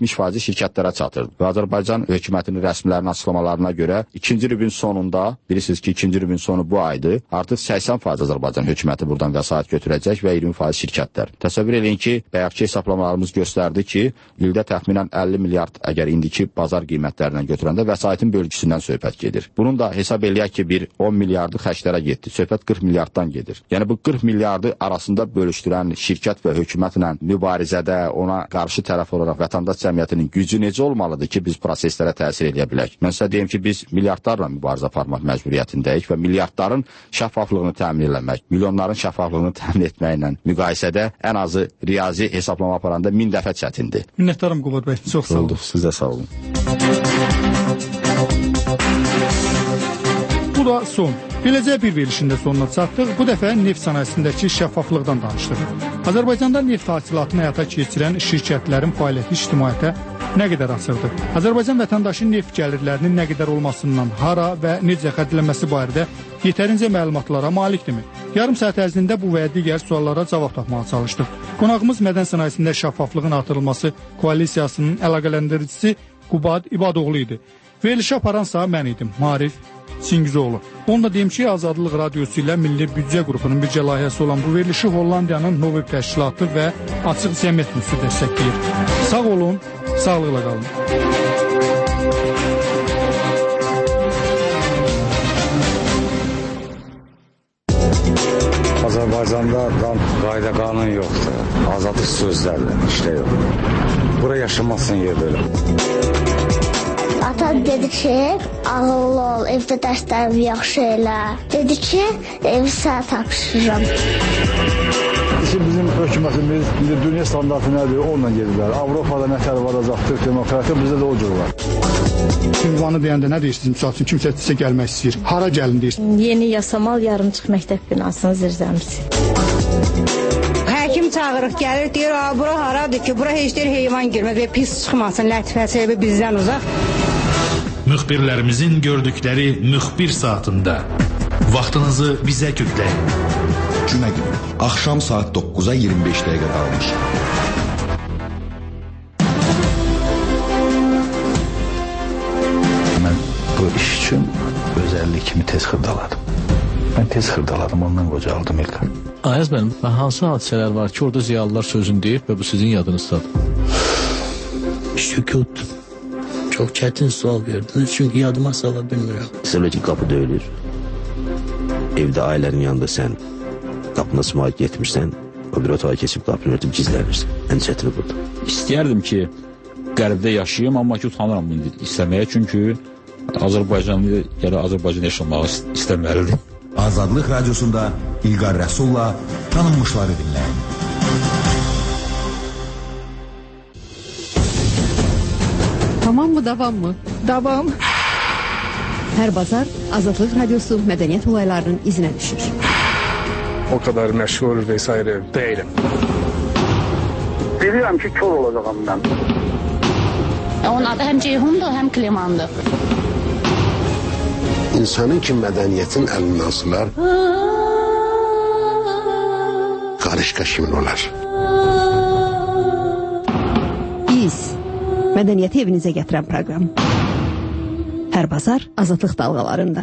şirkətlərə çatırdı. Və Azərbaycan hökumətinin rəsmilərinin açıqlamalarına görə 2-ci rübün sonunda, bilirsiniz ki, 2-ci rübün sonu bu aydır, artıq 80% Azərbaycan hökuməti buradan vəsait götürəcək və 20% şirkətlər. Təsəvvür edin ki, bayaqki hesablamalarımız göstərdi ki, ildə təxminən 50 milyard əgər indiki bazar qiymətlərindən götürəndə vəsaitin bölgüsündən söhbət gedir. Bunun da hesab eləyək ki, bir 10 milyardı xərclərə getdi. Söhbət 40 milyarddan gedir. Yəni bu 40 milyardı arasında bölüşdürən şirkət və hökumətlə mübarizədə ona qarşı tərəf olaraq vətəndaş cəmiyyətinin gücü necə olmalıdır ki, biz proseslərə təsir edə bilək? Mən sizə deyim ki, biz milyardlarla mübarizə aparmaq məcburiyyətindəyik və milyardların şəffaflığını təmin etmək, milyonların şəffaflığını təmin etməklə müqayisədə ən azı riyazi hesablama aparanda 1000 dəfə çətindir. Minnətdaram Qubad bəy, çox sağ olun. Siz də sağ olun. Bu da son. Beləcə bir verilişində sonuna çatdıq. Bu dəfə neft sənayesindəki şəffaflıqdan danışdıq. Azərbaycanda neft hasilatını həyata keçirən şirkətlərin fəaliyyəti ictimaiyyətə nə qədər açıqdır? Azərbaycan vətəndaşı neft gəlirlərinin nə qədər olmasından, hara və necə xərclənməsi barədə yetərincə məlumatlara malikdirmi? Yarım saat ərzində bu və digər suallara cavab tapmağa çalışdıq. Qonağımız mədən sənayesində şəffaflığın artırılması koalisiyasının əlaqələndiricisi Qubad İbadoğlu idi. Verilişi aparansa mən idim, Marif Singizoğlu. Onu da deyim ki, Azadlıq Radiosu ilə Milli Büdcə qrupunun bircə layihəsi olan bu verilişi Hollandiyanın Nobel təşkilatı və Açıq Cəmiyyət Müstü dəstəkləyir. Sağ olun, sağlıqla qalın. Azərbaycanda qayda qanun yoxdur. Azadlıq sözlərlə, işlə yox. Bura yaşamasın yer belə. Ata dedi ki, ağıllı ol, evdə dərslərimi yaxşı elə. Dedi ki, evi sənə tapşırıram. Bizim hökumətimiz dünya standartı nədir, onunla gedirlər. Avropada nətər varacaqdır, demokratiya bizdə də o cür var. Ünvanı deyəndə nə deyirsiniz? Misal üçün, kimsə sizə gəlmək istəyir. Hara gəlin deyirsiniz? Yeni Yasamal yarımçıq məktəb binasının zirzəmisi. Həkim çağırıq, gəlir, deyir, bura haradır ki, bura heç deyir heyvan girməz və pis çıxmasın, lətifəsi bizdən uzaq. Müxbirlərimizin gördükləri müxbir saatında vaxtınızı bizə kökləyin. Cümə günü, axşam saat 9-a 25 dəqiqə qalmış. Mən bu iş üçün özəllik kimi tez xırdaladım. Mən tez xırdaladım, ondan qocaldım İlqar. Ayaz mənim, hansı hadisələr var ki, orada ziyalılar sözünü deyib və bu sizin yadınızdadır? Sükut. Çok çətin sual verdiniz çünkü yadıma sala bilmirəm. Mesela ki kapı döyülür. Evdə ailənin yanında sən qapına sımaqət getmirsən, o bir otağa keçib qapını örtüb gizlənirsən. Ən çətini budur. İstəyərdim ki, qərbdə yaşayayım, amma ki utanıram bunu istəməyə, çünki Azərbaycanlı ya da Azərbaycan yaşamağı istəməlidir. Azadlıq Radiosunda İlqar Rəsulla tanınmışları dinləyin. Tamam mı, davam mı? Davam. Hər bazar Azadlıq Radiosu mədəniyyət olaylarının izinə düşür. O kadar məşğul vesaire değilim. Bilirəm ki, kör olacağım mən. Onun adı həm Ceyhundur, həm Klimandır. İnsanın ki mədəniyyətin əlindən asılar, qarışqa kimin olar? Biz mədəniyyəti evinizə gətirən proqram. Hər bazar Azadlıq dalğalarında.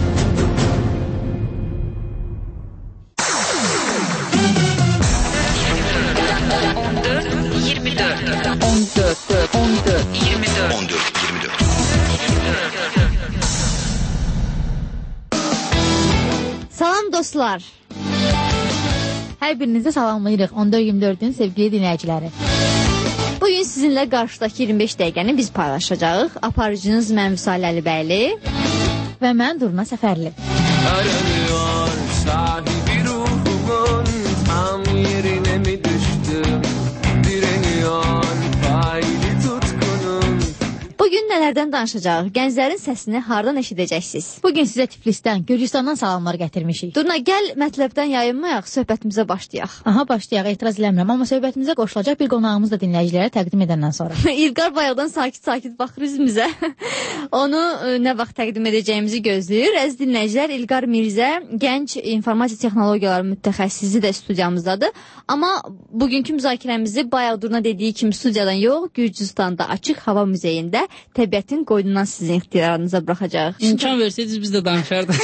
Salam dostlar. Hər birinizi salamlayırıq 14-24-ün sevgili dinləyiciləri. Bugün sizinlə qarşıdakı 25 dəqiqəni biz paylaşacağıq. Aparıcınız mən Vüsal Əlibəyli və mən Durna Səfərli. Aranıyor sahibi ruhumun, tam yerine mi düştüm? Direniyor faili tutkunun. Bugün nələrdən Tiflisdən danışacağıq. Gənclərin səsini hardan eşidəcəksiniz? Bugün sizə Tiflisdən, Gürcüstandan salamlar gətirmişik. Durna, gəl mətləbdən yayınmayaq, söhbətimizə başlayaq. Aha, başlayaq, etiraz eləmirəm. Amma söhbətimizə qoşulacaq bir qonağımız da dinləyicilərə təqdim edəndən sonra. İlqar bayaqdan sakit-sakit baxır üzümüzə. Onu nə vaxt təqdim edəcəyimizi gözləyir. Əziz dinləyicilər, İlqar Mirzə, gənc informasiya texnologiyaları mütəxəssisi də studiyamızdadır. Amma bugünkü müzakirəmizi bayaq Durna dediyi kimi studiyadan yox, Gürcüstanda Açıq Hava Muzeyində təbiətin qoynundan sizin ixtiyarınıza buraxacaq. İmkan versəydiniz biz də danışardıq.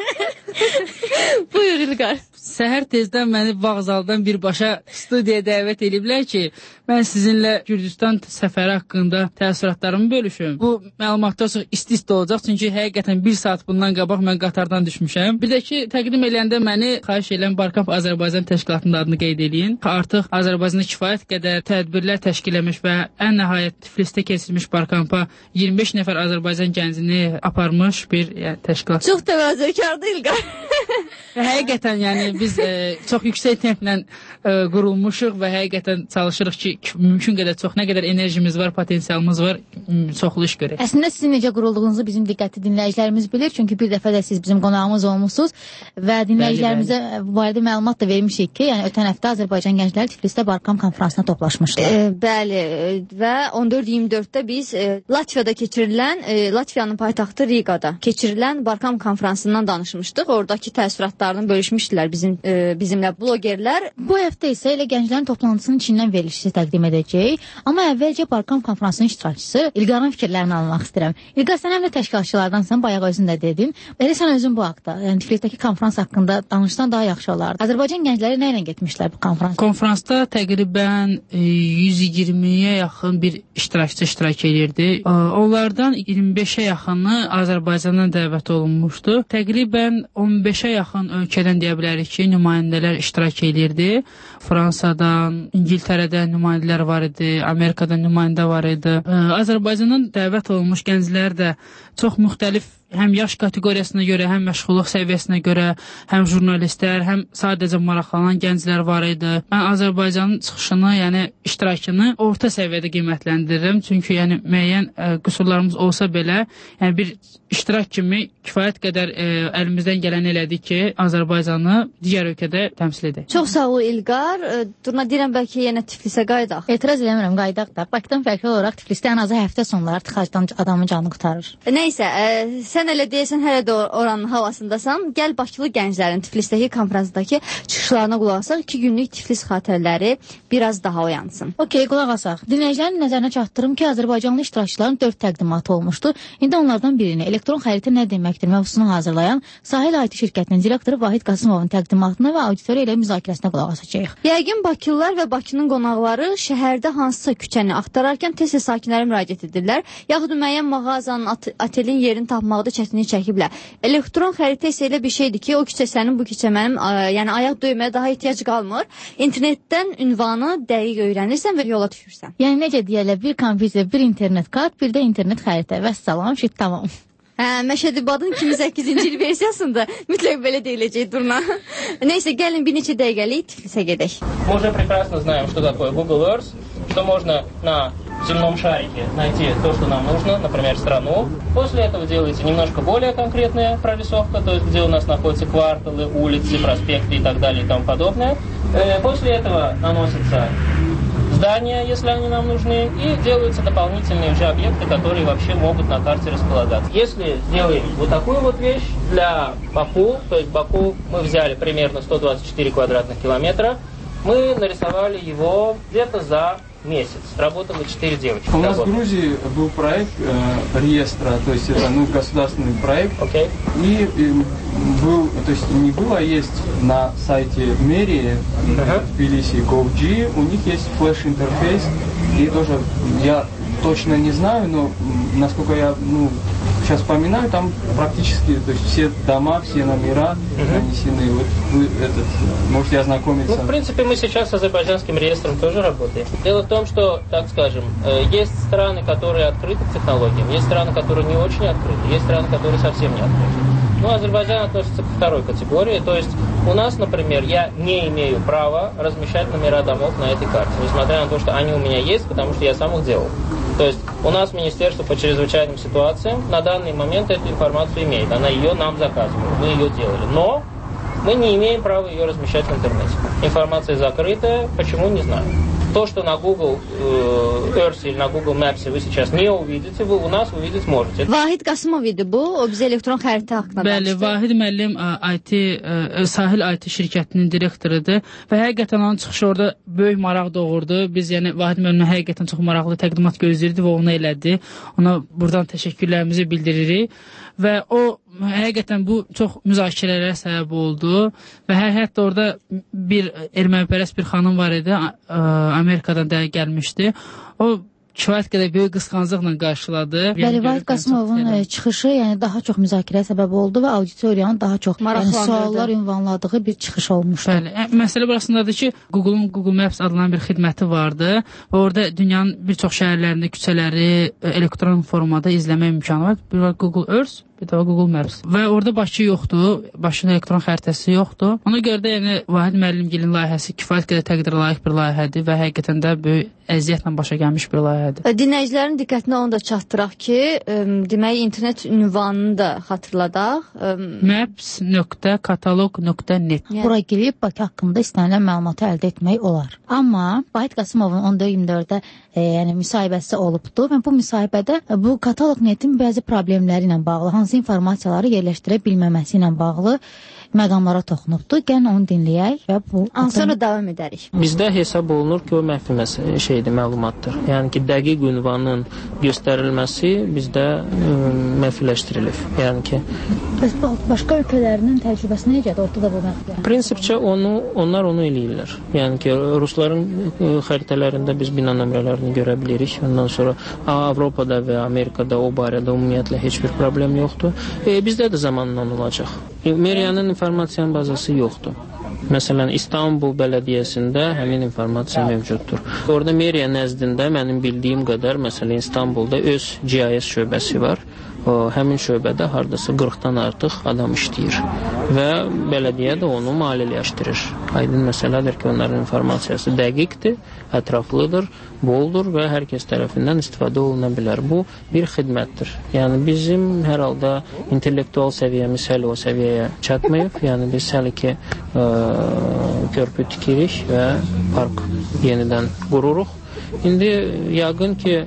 Buyur İlqar. Səhər tezdən məni vağzaldan birbaşa studiyaya dəvət ediblər ki, mən sizinlə Gürcüstan səfəri haqqında təəssüratlarımı bölüşüm. Bu məlumatlar çox isti-isti olacaq, çünki həqiqətən 1 saat bundan qabaq mən qatardan düşmüşəm. Bir də ki, təqdim eləyəndə məni xahiş edən Barkamp Azərbaycan Təşkilatının adını qeyd edin. Artıq Azərbaycanda kifayət qədər tədbirlər təşkil etmiş və ən nəhayət Tiflisdə keçirilmiş Barkampa 25 nəfər Azərbaycan gəncini aparmış bir təşkilat. Çox təvazökardır İlqar. Həqiqətən, yəni biz çox yüksək templə qurulmuşuq və həqiqətən çalışırıq ki, mümkün qədər çox, nə qədər enerjimiz var, potensialımız var, çoxlu iş görək. Əslində sizin necə qurulduğunuzu bizim diqqətli dinləyicilərimiz bilir, çünki bir dəfə də siz bizim qonağımız olmusunuz və dinləyicilərimizə bu barədə məlumat da vermişik ki, yəni ötən həftə Azərbaycan gəncləri Tiflisdə Barkam konfransına toplaşmışlar. Bəli, və 14-24-də biz Latviyada keçirilən, Latviyanın paytaxtı Rigada keçirilən Barkam konfransından danışmışdıq. Oradakı təəssüratlarını bölüşmüşdülər bizimlə blogerlər. Bu həftə isə elə gənclərin toplantısının içindən verilişi təqdim edəcəyik. Amma əvvəlcə Barkam konfransının iştirakçısı İlqarın fikirlərini almaq istəyirəm. İlqar, sən həm də təşkilatçılardansan, bayaq özün də dedin. Elə sən özün bu haqda, yəni Tiflisdəki konfrans haqqında danışsan daha yaxşı olardı. Azərbaycan gəncləri nə ilə getmişlər bu konfransa? Konfransda təqribən 120-yə yaxın bir iştirakçı iştirak edirdi. Onlardan 25-ə yaxını Azərbaycandan dəvət olunmuşdu. Təqribən 15-ə yaxın ölkədən deyə bilərik ki, nümayəndələr iştirak edirdi. Fransadan, İngiltərədən nümayəndələr var idi, Amerikadan nümayəndə var idi. Azərbaycandan dəvət olunmuş gənclər də çox müxtəlif, həm yaş kateqoriyasına görə, həm məşğulluq səviyyəsinə görə, həm jurnalistlər, həm sadəcə maraqlanan gənclər var idi. Mən Azərbaycanın çıxışını, yəni iştirakını orta səviyyədə qiymətləndirirəm. Çünki yəni müəyyən qüsurlarımız olsa belə, yəni bir iştirak kimi kifayət qədər əlimizdən gələni elədik ki, Azərbaycanı digər ölkədə təmsil edək. Çox sağ ol İlqar. Durna, deyirəm bəlkə yenə Tiflisə qaydaq. Etiraz eləmirəm, qaydaq da. Bakıdan fərqli olaraq Tiflisdə ən azı həftə sonları tıxacdan adamın canını qurtarır. Nəysə, sən elə deyəsən hələ də oranın havasındasan. Gəl Bakılı gənclərin Tiflisdəki konfransdakı çıxışlarına qulaq asaq. 2 günlük Tiflis xatirələri biraz daha oyansın. Okey, qulaq asaq. Dinləyicilərin nəzərinə çatdırım ki, Azərbaycanlı iştirakçıların 4 təqdimatı olmuşdu. İndi onlardan birini elektron xəritə nə deməkdir mövzusunu hazırlayan Sahil IT şirkətinin direktoru Vahid Qasımovun təqdimatına və auditoriya ilə müzakirəsinə qulaq asacağıq. Yəqin Bakılılar və Bakının qonaqları şəhərdə hansısa küçəni axtararkən tez-tez sakinlərə müraciət edirlər, yaxud müəyyən mağazanın, otelin yerini tapmaqda çətinlik çəkiblər. Elektron xəritə isə elə bir şeydir ki, o küçə sənin, bu küçə mənim, yəni ayaq döyməyə daha ehtiyac qalmır. İnternetdən ünvanı dəqiq öyrənirsən və yola düşürsən. Yəni necə deyərlər, bir kompüter, bir internet kart, bir də internet xəritə. Vəssalam, şit, tamam. Məşədi Badın 2008-ci il versiyasında mütləq belə deyiləcək Durna. Neysə, gəlin bir neçə dəqiqəlik Tiflisə gedək. Мы уже прекрасно знаем, что такое Google Earth, что можно на земном шарике найти то, что нам нужно, например, страну. После этого делается немножко более конкретная прорисовка, то есть где у нас находятся кварталы, улицы, проспекты и так далее и тому подобное. После этого наносятся здания, если они нам нужны, и делаются дополнительные уже объекты, которые вообще могут на карте располагаться. Если сделаем вот такую вот вещь для Баку, то есть Баку мы взяли примерно 124 квадратных километра, мы нарисовали его где-то за месяц. Работало 4 девочки. У нас в Грузии был проект реестра, то есть это государственный проект. Okay. И был, то есть не было, а есть на сайте мэрии Тбилиси Gov.g, у них есть флеш-интерфейс. И тоже я точно не знаю, но насколько я сейчас вспоминаю, там практически, то есть все дома, все номера нанесены. Вот вы можете ознакомиться. Ну, в принципе, мы сейчас с азербайджанским реестром тоже работаем. Дело в том, что, так скажем, есть страны, которые открыты к технологиям, есть страны, которые не очень открыты, есть страны, которые совсем не открыты. Но Азербайджан относится ко второй категории, то есть у нас, например, я не имею права размещать номера домов на этой карте, несмотря на то, что они у меня есть, потому что я сам их делал. То есть у нас Министерство по чрезвычайным ситуациям на данный момент эту информацию имеет. Она ее нам заказывала, мы ее делали. Но мы не имеем права ее размещать в интернете. Информация закрытая, почему, не знаю. То, что на Google Earth или на Google Maps вы сейчас не увидите, вы у нас увидеть можете. Vahid Qasımov idi bu. O bizə elektron xəritə haqqında danışdı. Bəli, Vahid müəllim Sahil IT şirkətinin direktorudur və həqiqətən onun çıxışı orada böyük maraq doğurdu. Biz yəni Vahid müəllimə həqiqətən çox maraqlı təqdimat gözləyirdi və onu elədi. Ona buradan təşəkkürlərimizi bildiririk. Və o həqiqətən bu çox müzakirələrə səbəb oldu və hətta orada bir ermənipərəst bir xanım var idi, Amerikadan da gəlmişdi. O kifayət qədər böyük qısqanclıqla qarşıladı. Bəli, Vahid Qasımovun çıxışı yəni daha çox müzakirəyə səbəb oldu və auditoriyanın daha çox suallar ünvanladığı bir çıxış olmuşdu. Bəli, məsələ burasındadır ki, Google Maps adlanan bir xidməti vardı və orada dünyanın bir çox şəhərlərində küçələri elektron formada izləmə imkanı var. Bir var Google Earth, bir də Google Maps. Və orada Bakı yoxdur, Bakının elektron xəritəsi yoxdur. Ona görə də yəni Vahid müəllimgilin layihəsi kifayət qədər təqdirə layiq bir layihədir və həqiqətən də böyük əziyyətlə başa gəlmiş bir layihədir. Dinləyicilərin diqqətinə onu da çatdıraq ki, demək internet ünvanını da xatırladaq. maps.katalog.net. Bura girib Bakı haqqında istənilən məlumatı əldə etmək olar. Amma Vahid Qasımovun 14-24-də yəni müsahibəsi olubdu və bu müsahibədə bu katalog.net-in bəzi problemləri ilə bağlı, hansı informasiyaları yerləşdirə bilməməsi ilə bağlı məqamlara toxunubdu. Gəlin onu dinləyək və bu sonra davam edərik. Bizdə hesab olunur ki, o məxfi məlumatdır. Yəni ki, dəqiq ünvanın göstərilməsi bizdə məxfiləşdirilib. Yəni ki, başqa ölkələrinin təcrübəsi necədir? Orada da bu məxfiləşdirilib. Prinsipcə onlar onu eləyirlər. Yəni ki, rusların xəritələrində biz bina nömrələrini görə bilirik. Ondan sonra Avropada və Amerikada o barədə ümumiyyətlə heç bir problem yoxdur. Bizdə də zamanla olacaq. Meriyanın informasiyanın bazası yoxdur. Məsələn, İstanbul Bələdiyyəsində həmin informasiya mövcuddur. Orada meriya nəzdində mənim bildiyim qədər, məsələn, İstanbulda öz GIS şöbəsi var. Həmin şöbədə hardasa 40-dan artıq adam işləyir və bələdiyyə də onu maliyyələşdirir. Aydın məsələdir ki, onların informasiyası dəqiqdir, ətraflıdır, boldur və hər kəs tərəfindən istifadə oluna bilər. Bu bir xidmətdir. Yəni bizim hər halda intellektual səviyyəmiz hələ o səviyyəyə çatmayıb. Yəni biz hələ ki körpü tikirik və park yenidən qururuq. İndi yəqin ki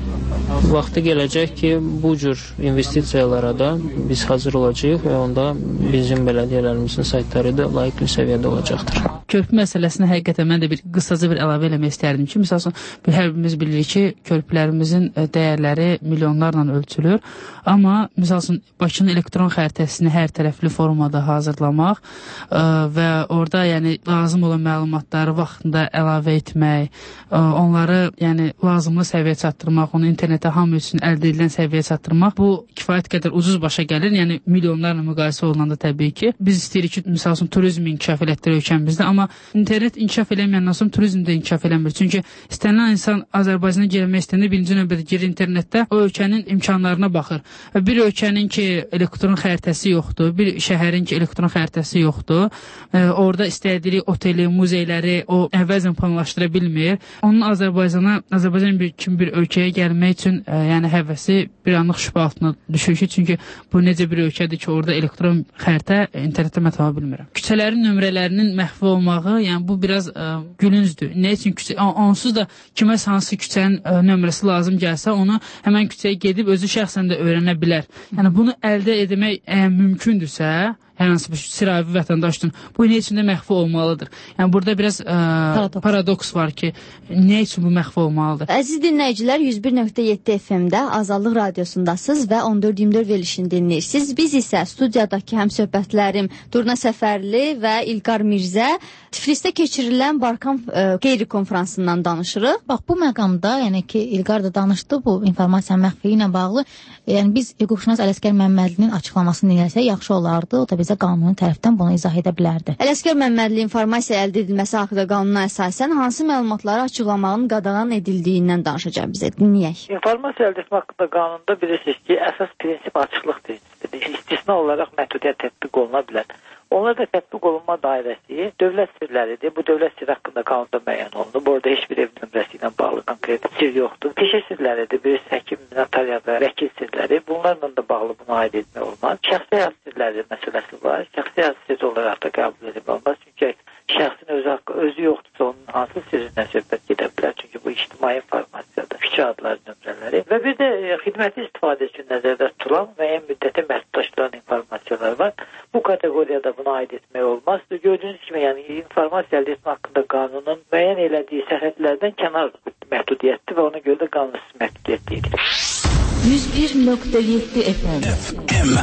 vaxtı gələcək ki, bu cür investisiyalara da biz hazır olacağıq və onda bizim bələdiyyələrimizin saytları da layiqli səviyyədə olacaqdır. Körpü məsələsinə həqiqətən mən də bir qısaca bir əlavə eləmək istərdim ki, məsələn, hərimiz bilirik ki, körpülərimizin dəyərləri milyonlarla ölçülür, amma məsələn, Bakının elektron xəritəsini hər tərəfli formada hazırlamaq və orada yəni lazım olan məlumatları vaxtında əlavə etmək, onları yəni lazımlı səviyyəyə çatdırmaq, onu internetə hamı üçün əldə edilən səviyyəyə çatdırmaq, bu kifayət qədər ucuz başa gəlir, yəni milyonlarla müqayisə olunanda təbii ki, biz istəyirik ki, məsələn, turizmi inkişaf elətdirək ölkəmizdə, amma internet inkişaf eləməyəndən sonra turizm də inkişaf eləmir. Çünki istənilən insan Azərbaycana girmək istəyəndə birinci növbədə girir internetdə, o ölkənin imkanlarına baxır. Bir ölkənin ki elektron xəritəsi yoxdur, bir şəhərin ki elektron xəritəsi yoxdur, orada istədiyi oteli, muzeyləri o əvvəlcə planlaşdıra bilmir. Onun Azərbaycan kimi bir ölkəyə gəlmək üçün yəni həvəsi bir anlıq şübhə altına düşür ki, çünki bu necə bir ölkədir ki, orada elektron xəritə internetdə mən tapa bilmirəm. Küçələrin nömrələrinin məhv olmağı, yəni bu biraz gülüncdür. Nə üçün onsuz da kiməsə hansı küçənin nömrəsi lazım gəlsə, onu həmən küçəyə gedib özü şəxsən də öyrənə bilər. Yəni bunu əldə etmək mümkündürsə, hər hansı bir sıravi vətəndaş üçün bu nə üçün də məxfi olmalıdır. Yəni burada biraz paradoks var ki, nə üçün bu məxfi olmalıdır. Əziz dinləyicilər, 101.7 FM-də Azadlıq Radiosundasınız və 14-24 verilişini dinləyirsiniz. Biz isə studiyadakı həmsöhbətlərim Durna Səfərli və İlqar Mirzə Tiflisdə keçirilən Barkamp qeyri-konfransından danışırıq. Bax, bu məqamda, yəni ki, İlqar da danışdı bu informasiyanın məxfiliyi ilə bağlı. Yəni biz hüquqşünas Ələsgər Məmmədlinin açıqlamasını dinləsək yaxşı olardı. O da bizə qanunun tərəfdən bunu izah edə bilərdi. Ələsgər Məmmədli informasiya əldə edilməsi haqqında qanuna əsasən hansı məlumatları açıqlamağın qadağan edildiyindən danışacaq bizə. Dinləyək. İnformasiya əldə etmə haqqında qanunda bilirsiniz ki, əsas prinsip açıqlıq prinsipidir. İstisna olaraq məhdudiyyət tətbiq oluna bilər. Onlarda tətbiq olunma dairəsi dövlət sirləridir. Bu dövlət sirri haqqında qanunda müəyyən olunur. Bu arada heç bir ev nömrəsi ilə bağlı konkret sir yoxdur. Peşə sirləridir. Birisi həkim, notariya və vəkil sirləri. Bunlarla da bağlı buna aid etmək olmaz. Şəxsi həyat sirləri məsələsi var. Şəxsi həyat sirri olaraq da qəbul edilmək olmaz. Çünki şəxsin özü yoxdursa onun hansı sirrindən söhbət gedə bilər. Çünki bu ictimai informasiyadır. Fikir adları nömrələri. Və bir də xidməti istifadə üçün nəzərdə tutulan müəyyən müddətə məhdudlaşdıran informasiyalar var. Bu kateqoriyada buna aid etmək olmaz. Gördüyünüz kimi, yəni informasiya əldə etmə haqqında qanunun müəyyən elədiyi sərhədlərdən kənar məhdudiyyətdir və ona görə də qanunsuz məhdudiyyət deyilir. 101.7 FM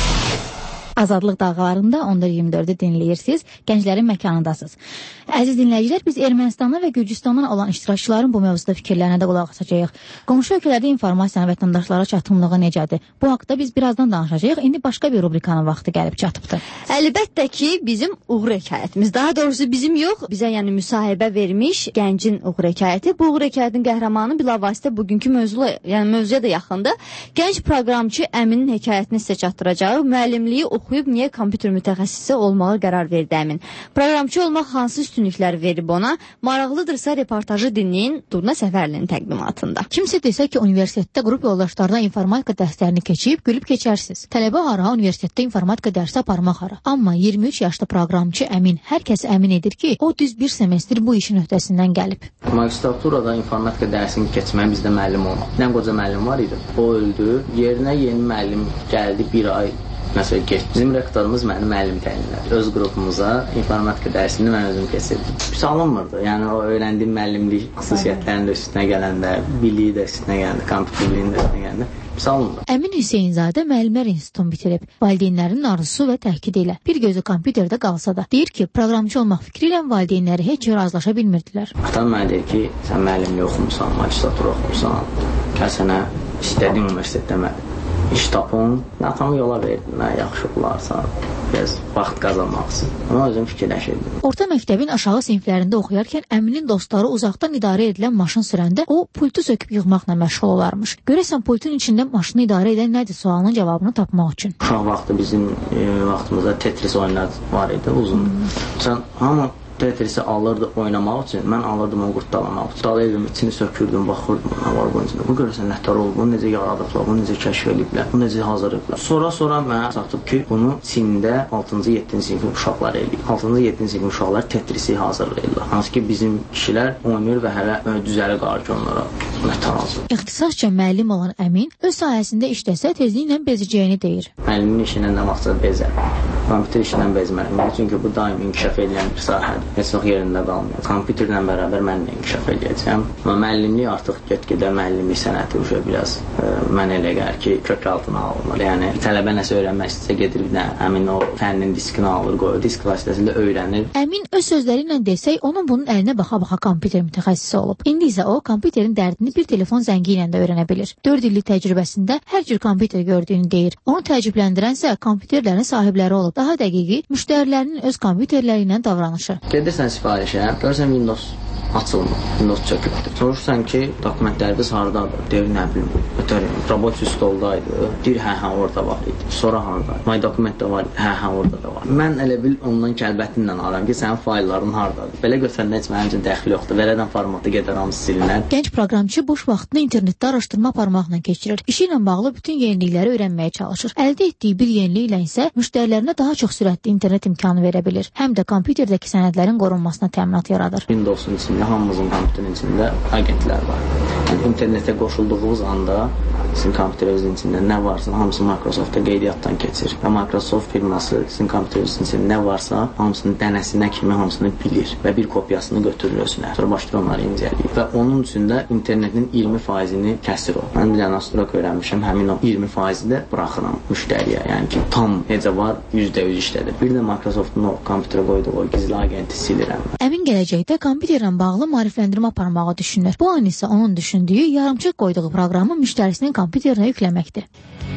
Azadlıq dalğalarında 14-24-ü dinləyirsiniz, gənclərin məkanındasınız. Əziz dinləyicilər, biz Ermənistandan və Gürcüstandan olan iştirakçıların bu mövzuda fikirlərinə də qulaq asacağıq. Qonşu ölkələrdə informasiyanın vətəndaşlara çatımlığı necədir? Bu haqda biz birazdan danışacağıq. İndi başqa bir rubrikanın vaxtı gəlib çatıbdır. Əlbəttə ki, bizim uğur hekayətimiz. Daha doğrusu bizim yox, bizə yəni müsahibə vermiş gəncin uğur hekayəti. Bu uğur hekayətin qəhrəmanı bilavasitə bugünkü mövzuya da yaxındır. Gənc proqramçı Əminin hekayətini sizə çatdıracaq. Müəllimliyi oxuyub niyə kompüter mütəxəssisi olmağa qərar verdi Əmin? Proqramçı olmaq hansı üstünlüklər verib ona? Maraqlıdırsa reportajı dinləyin Durna Səfərlinin təqdimatında. Kimsə desə ki, universitetdə qrup yoldaşlarına informatika dərslərini keçib, gülüb keçərsiniz. Tələbə hara, universitetdə informatika dərsi aparmaq hara. Amma 23 yaşlı proqramçı Əmin, hər kəs əmin edir ki, o düz bir semestr bu işin öhdəsindən gəlib. Magistraturada informatika dərsini keçməyə bizdə müəllim olmaq. Nə qoca müəllim var idi. O öldü. Yerinə yeni müəllim gəldi, bir ay məsələ getdi. Bizim rektorumuz məni müəllim təyin elədi. Öz qrupumuza informatika dərsini mən özüm keçirdim. Pis alınmırdı. Yəni o öyrəndiyim müəllimlik xüsusiyyətlərinin də üstünə gələndə, biliyi də üstünə gələndə, kompüterliyin də üstünə gələndə pis alınmırdı. Əmin Hüseynzadə müəllimlər institutunu bitirib. Valideynlərinin arzusu və təhkid ilə bir gözü kompüterdə qalsa da deyir ki, proqramçı olmaq fikri ilə valideynləri heç razılaşa bilmirdilər. Atam mənə deyir ki, sən müəllimlik oxumusan, magistratura oxumusan, gəl sənə istədiyin universitetdə iş tapın. Atamı yola verdim, yaxşı olarsa, biraz vaxt qazanmaq üçün. Amma özüm fikirləşirdim. Orta məktəbin aşağı siniflərində oxuyarkən Əminin dostları uzaqdan idarə edilən maşın sürəndə o pultu söküb yığmaqla məşğul olarmış. Görəsən pultun içində maşını idarə edən nədir sualının cavabını tapmaq üçün. Uşaq vaxtı bizim vaxtımızda Tetris oyunlar var idi, uzun. Sən hamı Tetris'i alırdı oynamaq üçün, mən alırdım onu qurtalamaq üçün. Dalayırdım, içini sökürdüm, baxırdım, nə var bu içində. Bu görürsən nətər olub, bunu necə yaradıblar, bunu necə kəşf ediblər, bunu necə hazırlayıblar. Sonra mənə çatıb ki, bunu Çində 6-cı, 7-ci sinif uşaqlar eləyir. 6-cı, 7-ci sinif uşaqlar Tetris'i hazırlayırlar. Hansı ki, bizim kişilər oynayır və hələ düzəli qalır ki, onlara nətər hazır. İxtisasca müəllim olan Əmin öz sahəsində işləsə tezliklə bezəcəyini deyir. Müəllimin işinə nə vaxtsa bezər. Kompüter işindən bezməliyim. Çünki bu daim inkişaf edən bir sahədir. Heç vaxt yerində qalmıyor. Kompüterlə bərabər mən də inkişaf edəcəm. Amma müəllimlik artıq get-gedə müəllimlik sənəti uşaq biraz mənə elə gəlir ki, kök altına alınır. Yəni tələbə nəsə öyrənmək istəsə gedir bir də həmin o fənnin diskini alır, qoyur, disk vasitəsilə öyrənir. Əmin öz sözləri ilə desək, onun bunun əlinə baxa-baxa kompüter mütəxəssisi olub. İndi isə o kompüterin dərdini bir telefon zəngi ilə də öyrənə bilir. 4 illik təcrübəsində hər cür kompüter gördüyünü deyir. Onu təəccübləndirənsə kompüterlərin sahibləri olub. Daha dəqiqi, müştərilərinin öz kompüterləri ilə davranışı. Gedirsən sifarişə, görürsən Windows açılmır, Windows çökübdür. Soruşsan ki, dokumentləriniz hardadır? Deyir, nə bilim, ötərim, robotu stoldaydı. Deyir, hə, orada var idi. Sonra harada? My dokumentdə var idi, hə, orada da var. Mən elə bil ondan kəlbətinlə aram ki, sənin faylların hardadır? Belə götürəndə heç mənim üçün dəxli yoxdur. Verədən formatı gedər, hamısı silinər. Gənc proqramçı boş vaxtını internetdə araşdırma aparmaqla keçirir. İşi ilə bağlı bütün yenilikləri öyrənməyə çalışır. Əldə etdiyi bir yeniliklə isə müştərilərinə daha çox sürətli internet imkanı verə bilir. Həm də kompüterdəki sənədlərin qorunmasına təminat yaradır. Windows'un içində, hamımızın kompüterin içində agentlər var. Yəni, internetə qoşulduğunuz anda sizin kompüterinizin içində nə varsa, hamısı Microsoftda qeydiyyatdan keçir. Və Microsoft firması sizin kompüterinizin içində nə varsa, hamısının dənəsinə kimi hamısını bilir və bir kopyasını götürür özünə. Sonra başlayır onları incələyir. Və onun üçün də internetin 20%-ni kəsir o. Mən bir dənə Astrok öyrənmişəm, həmin o 20%-i də buraxıram müştəriyə. Yəni ki, tam necə var, %100 işlədir. Bir də Microsoftun o kompüterə qoyduğu o gizli agenti silirəm. Əmin gələcəkdə kompüterlə bağlı maarifləndirmə aparmağı düşünür. Bu an isə onun düşündüyü yarımçıq qoyduğu proqramı müştərisinin kompüterinə yükləməkdir.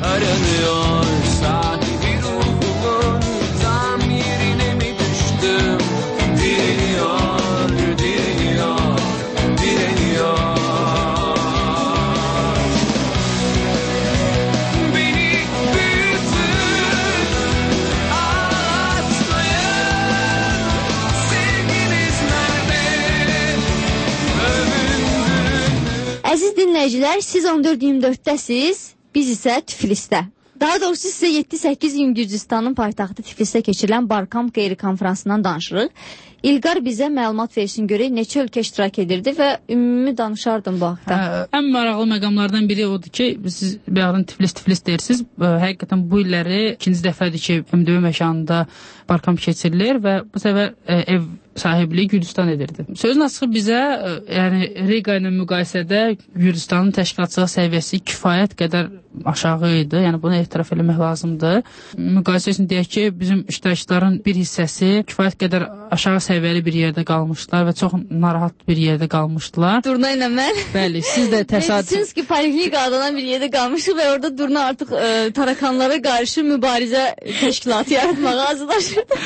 Aranıyor sahibi ruhumun, tam yerine mi düştüm? Direniyor, direniyor, direniyor. Beni büyütün, ağlatmayın. Əziz dinləyicilər, siz 14-24-dəsiz, biz isə Tiflisdə. Daha doğrusu sizə 7-8 gün Gürcüstanın paytaxtı Tiflisdə keçirilən Barkamp qeyri-konferansından danışırıq. İlqar bizə məlumat versin görək neçə ölkə iştirak edirdi və ümumi danışardım bu haqda. Ən maraqlı məqamlardan biri odur ki, siz bayaqdan Tiflis deyirsiniz. Həqiqətən bu illəri ikinci dəfədir ki, MDB məkanında Barkamp keçirilir və bu səfər ev sahibliyi Gürcüstan edirdi. Sözün açığı bizə, yəni Riga ilə müqayisədə Gürcüstanın təşkilatçılıq səviyyəsi kifayət qədər aşağı idi. Yəni bunu etiraf etmək lazımdır. Müqayisə üçün deyək ki, bizim iştirakçıların bir hissəsi kifayət qədər aşağı səviyyəli bir yerdə qalmışdılar və çox narahat bir yerdə qalmışdılar. Durna ilə mən. Bəli, siz də təsadüf. Siz ki, poliklinika adlanan bir yerdə qalmışıq və orada Durna artıq tarakanlara qarşı mübarizə təşkilatı yaratmağa hazırlaşırdı.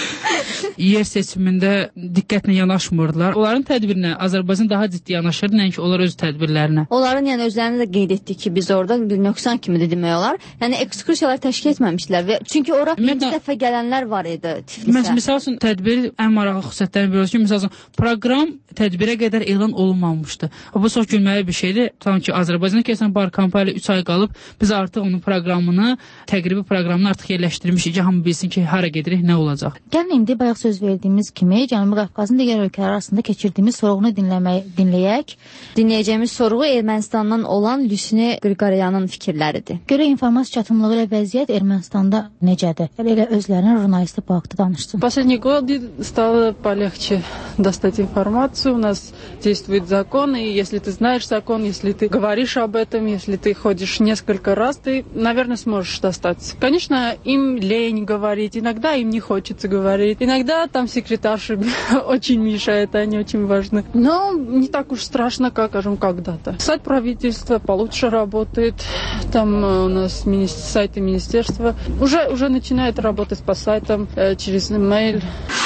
Yer seçimində diqqətlə yanaşmırdılar. Onların tədbirinə Azərbaycan daha ciddi yanaşırdı, nəinki onlar öz tədbirlərinə. Onların yəni özlərini də qeyd etdik ki, biz orada bir nöqsan kimidir demək olar. Yəni ekskursiyalar təşkil etməmişdilər və çünki ora ilk dəfə gələnlər var idi Tiflisə. Məsəl üçün tədbir ən maraqlı xüsusiyyətlərini biliyoruz ki, məsəl üçün proqram tədbirə qədər elan olunmamışdı. Bu çox gülməli bir şeydir. Tam ki Azərbaycana keçən Barkamp ilə 3 ay qalıb biz artıq onun proqramını, təqribi proqramını artıq yerləşdirmişik ki, hamı bilsin ki, hara gedirik, nə olacaq. Gəlin indi bayaq söz verdiyimiz kimi Cənubi Qafqazın digər ölkələr arasında keçirdiyimiz sorğunu dinləyək. Dinləyəcəyimiz sorğu Ermənistandan olan Lüsnə Qriqoryanın fikirləridir. Görə informasiya çatımlığı ilə vəziyyət Ermənistanda necədir? Elə özlərinin jurnalisti bu haqda danışsın. Последние годы стало полегче достать информацию. У нас действует закон, и если ты знаешь закон, если ты говоришь об этом, если ты ходишь несколько раз, ты, наверное, сможешь достать. Конечно, им лень говорить, иногда им не хочется говорить. Иногда там секретарши очень мешает, они очень важны. Но не так уж страшно, как, скажем, когда-то. Сайт правительства получше работает. Там у нас сайты министерства. Уже начинает работать по сайтам через email.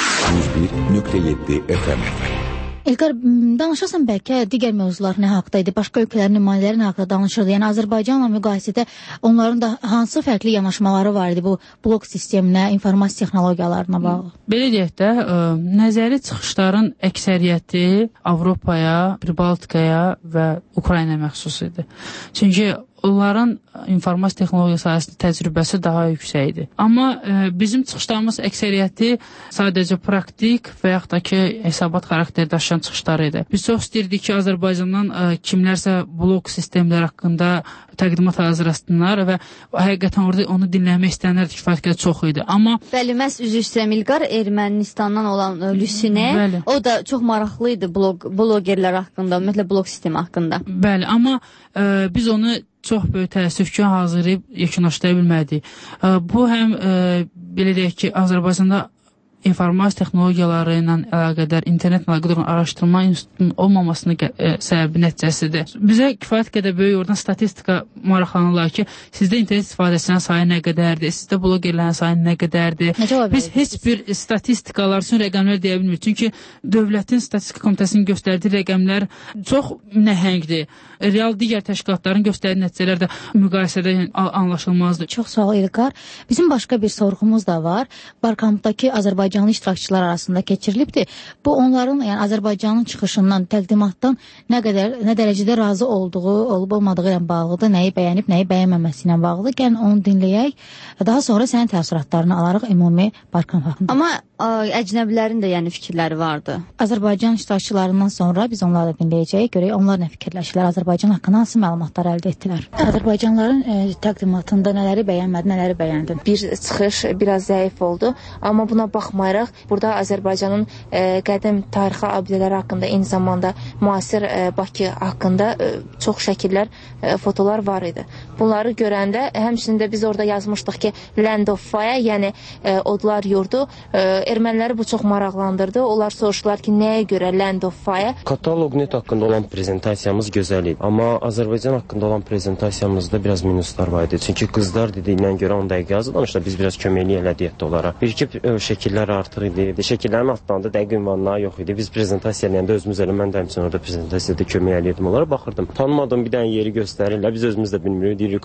101.7 FM. İlqar, danışasan bəlkə digər mövzular nə haqda idi? Başqa ölkələrin nümayəndələri nə haqda danışırdı? Yəni Azərbaycanla müqayisədə onların da hansı fərqli yanaşmaları var idi bu blok sisteminə, informasiya texnologiyalarına bağlı? Belə deyək də, nəzəri çıxışların əksəriyyəti Avropaya, Pribaltikaya və Ukraynaya məxsus idi. Çünki onların informasiya texnologiya sahəsində təcrübəsi daha yüksəkdir. Amma bizim çıxışlarımız əksəriyyəti sadəcə praktik və yaxud da ki, hesabat xarakteri daşıyan çıxışlar idi. Biz çox istəyirdik ki, Azərbaycandan kimlərsə blok sistemlər haqqında təqdimat hazırlasınlar və həqiqətən orada onu dinləmək istəyənlər kifayət qədər çox idi. Amma bəli, məhz üzr istəyirəm İlqar, Ermənistandan olan Lüsnə, o da çox maraqlı idi blogerlər haqqında, ümumiyyətlə blok sistemi haqqında. Bəli, amma biz onu çox böyük təəssüfkar hazırlayıb yekunlaşdıra bilmədik. Bu həm belə deyək ki, Azərbaycanda informasiya texnologiyaları ilə əlaqədar, internetlə əlaqədar araşdırma institutunun olmamasının səbəbi nəticəsidir. Bizə kifayət qədər böyük oradan statistika maraqlanırlar ki, sizdə internet istifadəçilərin sayı nə qədərdir, sizdə blogerlərin sayı nə qədərdir. Biz heç bir statistikalar üçün rəqəmlər deyə bilmirik. Çünki dövlətin statistika komitəsinin göstərdiyi rəqəmlər çox nəhəngdir. Real digər təşkilatların göstərdiyi nəticələr də müqayisədə anlaşılmazdır. Çox sağ ol İlqar. Bizim başqa bir sorğumuz da var. Barkampdakı Azərbaycanlı iştirakçılar arasında keçirilibdir. Bu onların, yəni Azərbaycanın çıxışından, təqdimatdan nə dərəcədə razı olduğu, olub-olmadığı ilə bağlıdır, nəyi bəyənib, nəyi bəyənməməsi ilə bağlıdır. Gəlin onu dinləyək. Daha sonra sənin təəssüratlarını alarıq ümumi Barkamp haqqında. Amma əcnəbilərin də yəni fikirləri vardı. Azərbaycan iştirakçılarından sonra biz onları da dinləyəcəyik. Görək onlar nə fikirləşirlər, Azərbaycan haqqında hansı məlumatlar əldə etdilər. Azərbaycanlıların təqdimatında nələri bəyənmədi, nələri bəyəndin? Bir çıxış biraz zəif oldu, amma buna baxmayaraq burada Azərbaycanın qədim tarixi abidələri haqqında, eyni zamanda müasir Bakı haqqında çox şəkillər, fotolar var idi. Bunları görəndə həmçinin biz orada yazmışdıq ki, Land of Fire, yəni odlar yurdu. Erməniləri bu çox maraqlandırdı. Onlar soruşdular ki, nəyə görə Land of Fire? Katalog.net haqqında olan prezentasiyamız gözəl idi. Amma Azərbaycan haqqında olan prezentasiyamızda biraz minuslar var idi. Çünki qızlar dediyindən görə 10 dəqiqə yazı danışdı. Biz biraz köməklik elədik onlara. Bir-iki şəkillər şəkilləri artıq idi. Şəkillərin altlarında dəqiq ünvanlar yox idi. Biz prezentasiya eləyəndə özümüz elə mən də həmçinin orada prezentasiyada kömək eləyirdim. Onlara baxırdım. Tanımadığım bir dənə yeri göstərirlər. Biz özümüz də bilmirik. Deyirik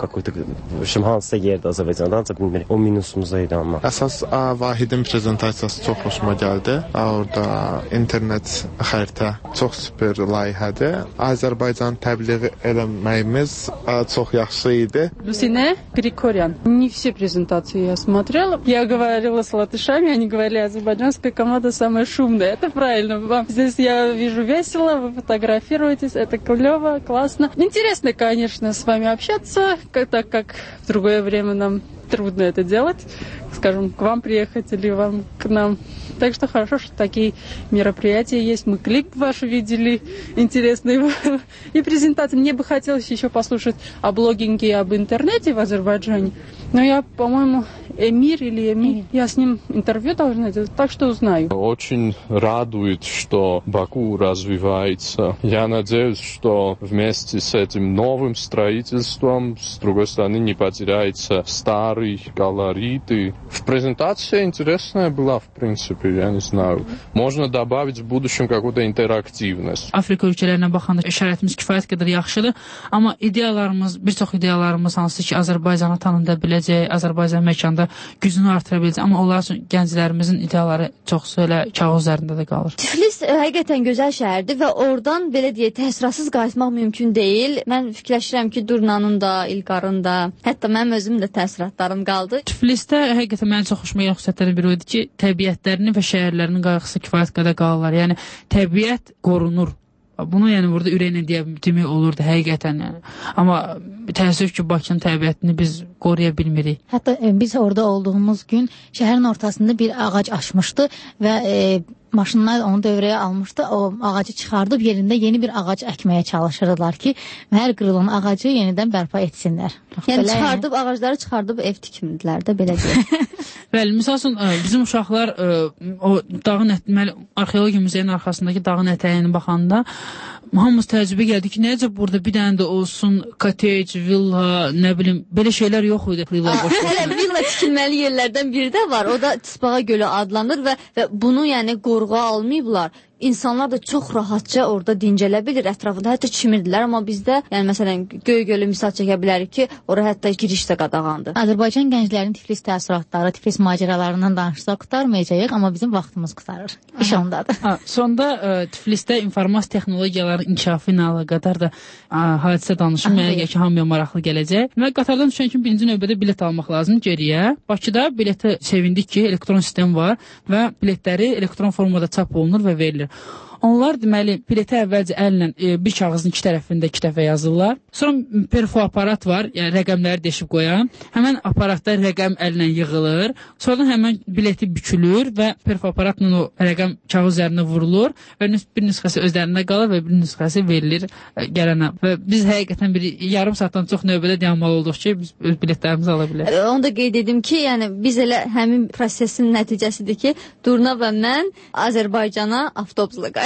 hansısa yerdə Azərbaycanda ancaq bilmirik. O minusumuz idi amma. Əsas Vahidin prezentasiyası çox xoşuma gəldi. Orada internet xəritə çox super layihədir. Azərbaycan təbliğ eləməyimiz çox yaxşı idi. Люсине Григорян. Не все презентации я смотрела. Я говорила с латышами, они говорили, азербайджанская команда самая шумная. Это правильно. Вам здесь я вижу весело, вы фотографируетесь, это клево, классно. Интересно, конечно, с вами общаться, так как в другое время нам трудно это делать. Скажем, к вам приехать или вам к нам. Так что хорошо, что такие мероприятия есть. Мы клип ваш видели интересный и презентации. Мне бы хотелось еще послушать о блогинге и об интернете в Азербайджане. Но я, по-моему, Эмир или Эмир, я с ним интервью должна делать, так что узнаю. Очень радует, что Баку развивается. Я надеюсь, что вместе с этим новым строительством, с другой стороны, не потеряется старый колорит. И в презентации интересная была, в принципе, я не знаю. Можно добавить в будущем какую-то интерактивность. Afrika ölkələrinə baxanda şəraitimiz kifayət qədər yaxşıdır, amma ideyalarımız, bir çox ideyalarımız hansı ki, Azərbaycanı tanında biləcək, Azərbaycan məkanda gücünü artıra biləcək, amma onlar üçün gənclərimizin ideyaları çox elə kağız üzərində də qalır. Tiflis həqiqətən gözəl şəhərdir və oradan belə deyək, təsiratsız qayıtmaq mümkün deyil. Mən fikirləşirəm ki, Durnanın da, İlqarın da, hətta mənim özüm də təsiratlarım qaldı. Tiflisdə həqiqətən mənim çox xoşuma gələn xüsusiyyətlərdən biri idi ki, təbiətlərinin və şəhərlərinin qayğısı kifayət qədər qalırlar. Yəni təbiət qorunur. Bunu yəni burada ürəklə demək olurdu həqiqətən yəni. Amma təəssüf ki, Bakının təbiətini biz qoruya bilmirik. Hətta biz orada olduğumuz gün şəhərin ortasında bir ağac açmışdı və maşınlar onu dövrəyə almışdı. O ağacı çıxardıb yerində yeni bir ağac əkməyə çalışırdılar ki, hər qırılan ağacı yenidən bərpa etsinlər. Yəni çıxardıb, ağacları çıxardıb ev tikmirdilər də, belə deyək. Bəli, misal üçün bizim uşaqlar o dağın arxeologiya muzeyinin arxasındakı dağın ətəyinə baxanda hamımız təəccübə gəldi ki, necə burada bir dənə də olsun cottage, villa, nə bilim, belə şeylər yox idi. Hələ villa tikilməli yerlərdən biri də var. O da Tisbağa gölü adlanır və bunu yəni qoruğa almayıblar. İnsanlar da çox rahatca orada dincələ bilir, ətrafında hətta çimirdilər, amma bizdə, yəni məsələn, Göygölü misal çəkə bilərik ki, ora hətta giriş də qadağandır. Azərbaycan gənclərinin Tiflis təəssüratları, Tiflis macəralarından danışsa qurtarmayacağıq, amma bizim vaxtımız qurtarır. İş ondadır. Sonda Tiflisdə informasiya texnologiyalarının inkişafı ilə əlaqədar da hadisə danışım, mənə gəlir ki, hamıya maraqlı gələcək. Və qatardan düşən kimi birinci növbədə bilet almaq lazım geriyə. Bakıda bileti sevindik ki, elektron sistem var və biletləri elektron formada çap olunur və verilir. Onlar deməli bileti əvvəlcə əllə bir kağızın iki tərəfində iki dəfə yazırlar. Sonra perfo aparat var, yəni rəqəmləri deşib qoyan. Həmən aparatda rəqəm əllə yığılır. Sonra həmən bileti bükülür və perfo aparatla o rəqəm kağız üzərinə vurulur və bir nüsxəsi özlərində qalır və bir nüsxəsi verilir gələnə. Və biz həqiqətən bir yarım saatdan çox növbədə dayanmalı olduq ki, biz öz biletlərimizi ala bilərik. Onu da qeyd edim ki, yəni biz elə həmin prosesin nəticəsidir ki, Durna və mən Azərbaycana avtobusla qayıtdıq.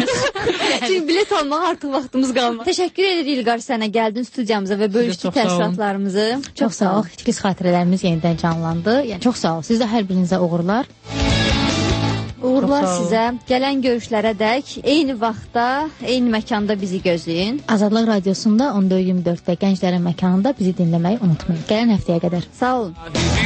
Çünki bilet almağa artıq vaxtımız qalmadı. Təşəkkür edirik İlqar sənə, gəldin studiyamıza və bölüşdük təəssüratlarımızı. Çox sağ ol. Tiflis xatirələrimiz yenidən canlandı. Yəni çox sağ ol. Siz də hər birinizə uğurlar. Uğurlar sizə. Gələn görüşlərə dək eyni vaxtda, eyni məkanda bizi gözləyin. Azadlıq Radiosunda 14:24-də Gənclərin məkanında bizi dinləməyi unutmayın. Gələn həftəyə qədər. Sağ olun.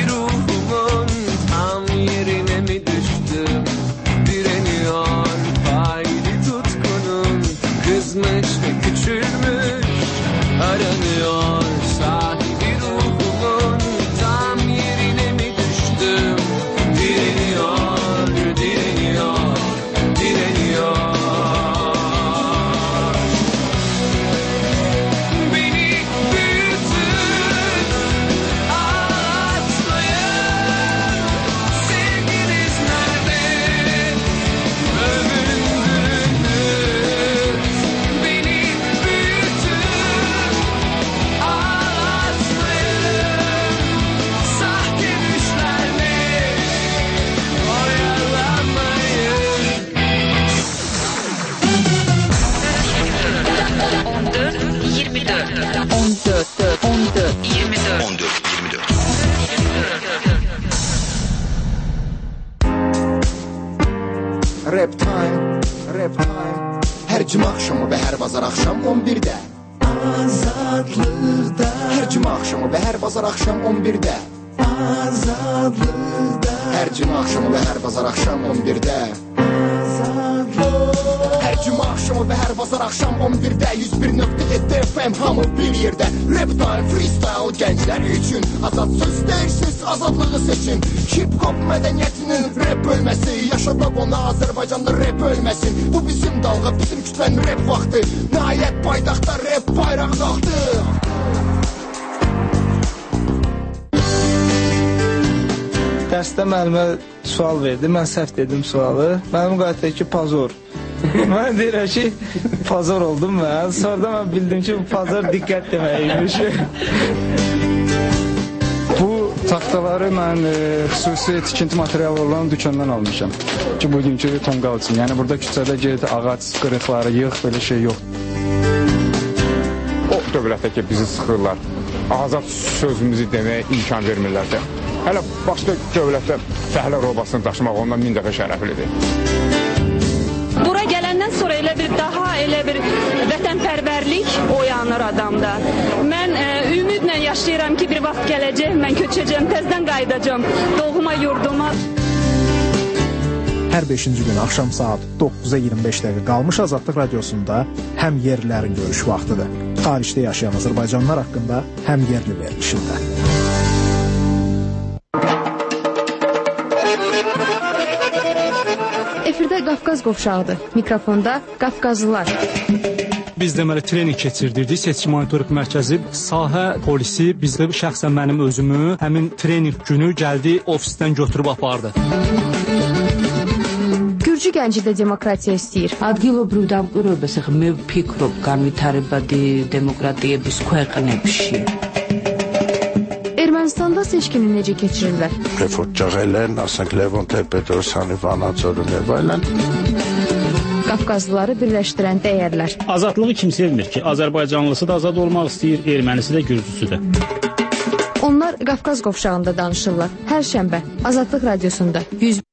Kızmış ve küçülmüş aranıyor sahibi ruhumun tam yerine mi düştüm direniyor direniyor direniyor beni büyütün ağlatmayın rap time. Hər cümə axşamı və hər bazar axşam 11-də Azadlıqda. Hər cümə axşamı və hər bazar axşam 11-də Azadlıqda. Hər cümə axşamı və hər bazar axşam 11-də Hər cümə axşamı və hər bazar axşam 11-də 101.7 FM hamı bir yerdə. Rap time, freestyle gənclər üçün. Azad söz deyirsiz, azadlığı seçin. Hip-hop mədəniyyətinin rap bölməsi. Yaşadaq ona Azərbaycanda rap ölməsin. Bu bizim dalğa, bizim kütlənin rap vaxtı. Nəhayət paytaxtda rap bayraq qalxdı. Dərsdə müəllimə sual verdi, mən səhv dedim sualı. Mənim qayıtdı ki, pozor. Mən deyirəm ki, pozor oldum mən. Sonra mən bildim ki, bu pozor diqqət deməkmiş. Bu taxtaları mən xüsusi tikinti materialı olan dükkandan almışam. Ki, bugünkü tonqal üçün. Yəni, burada küçədə get, ağac qırıqları yığ, belə şey yox. O dövlətdə ki, bizi sıxırlar. Azad sözümüzü deməyə imkan vermirlərsə. Hələ başqa dövlətdə fəhlə robasını daşımaq ondan 1000 dəfə şərəflidir. Bura gələndən sonra elə bir vətənpərvərlik oyanır adamda. Mən ümidlə yaşayıram ki, bir vaxt gələcək, mən köçəcəm, təzdən qayıdacam doğma yurduma. Hər 5-ci gün axşam saat 9-a 25 dəqiqə qalmış Azadlıq Radiosunda həm yerlilərin görüş vaxtıdır. Xaricdə yaşayan Azərbaycanlılar haqqında həm yerli verilişində. Efirdə Qafqaz qovşağıdır. Mikrofonda Qafqazlılar. Biz deməli trening keçirdirdik. Seçki monitorinq mərkəzi, sahə polisi bizdə şəxsən mənim özümü həmin trening günü gəldi ofisdən götürüb apardı. Gürcü gənci də demokratiya istəyir. ადგილობრივ დამკვირვებელს მე ვფიქრობ განვითარებადი დემოკრატიების ქვეყნებში. Ermənistanda seçkini necə keçirirlər? Refoçağել են, ասենք Լևոն Տեր-Պետրոսյանի Վանաձորում եւ այլն. Qafqazlıları birləşdirən dəyərlər. Azadlığı kim sevmir ki? Azərbaycanlısı da azad olmaq istəyir, ermənisi də, gürcüsü də. Onlar Qafqaz qovşağında danışırlar. Hər şənbə Azadlıq Radiosunda 101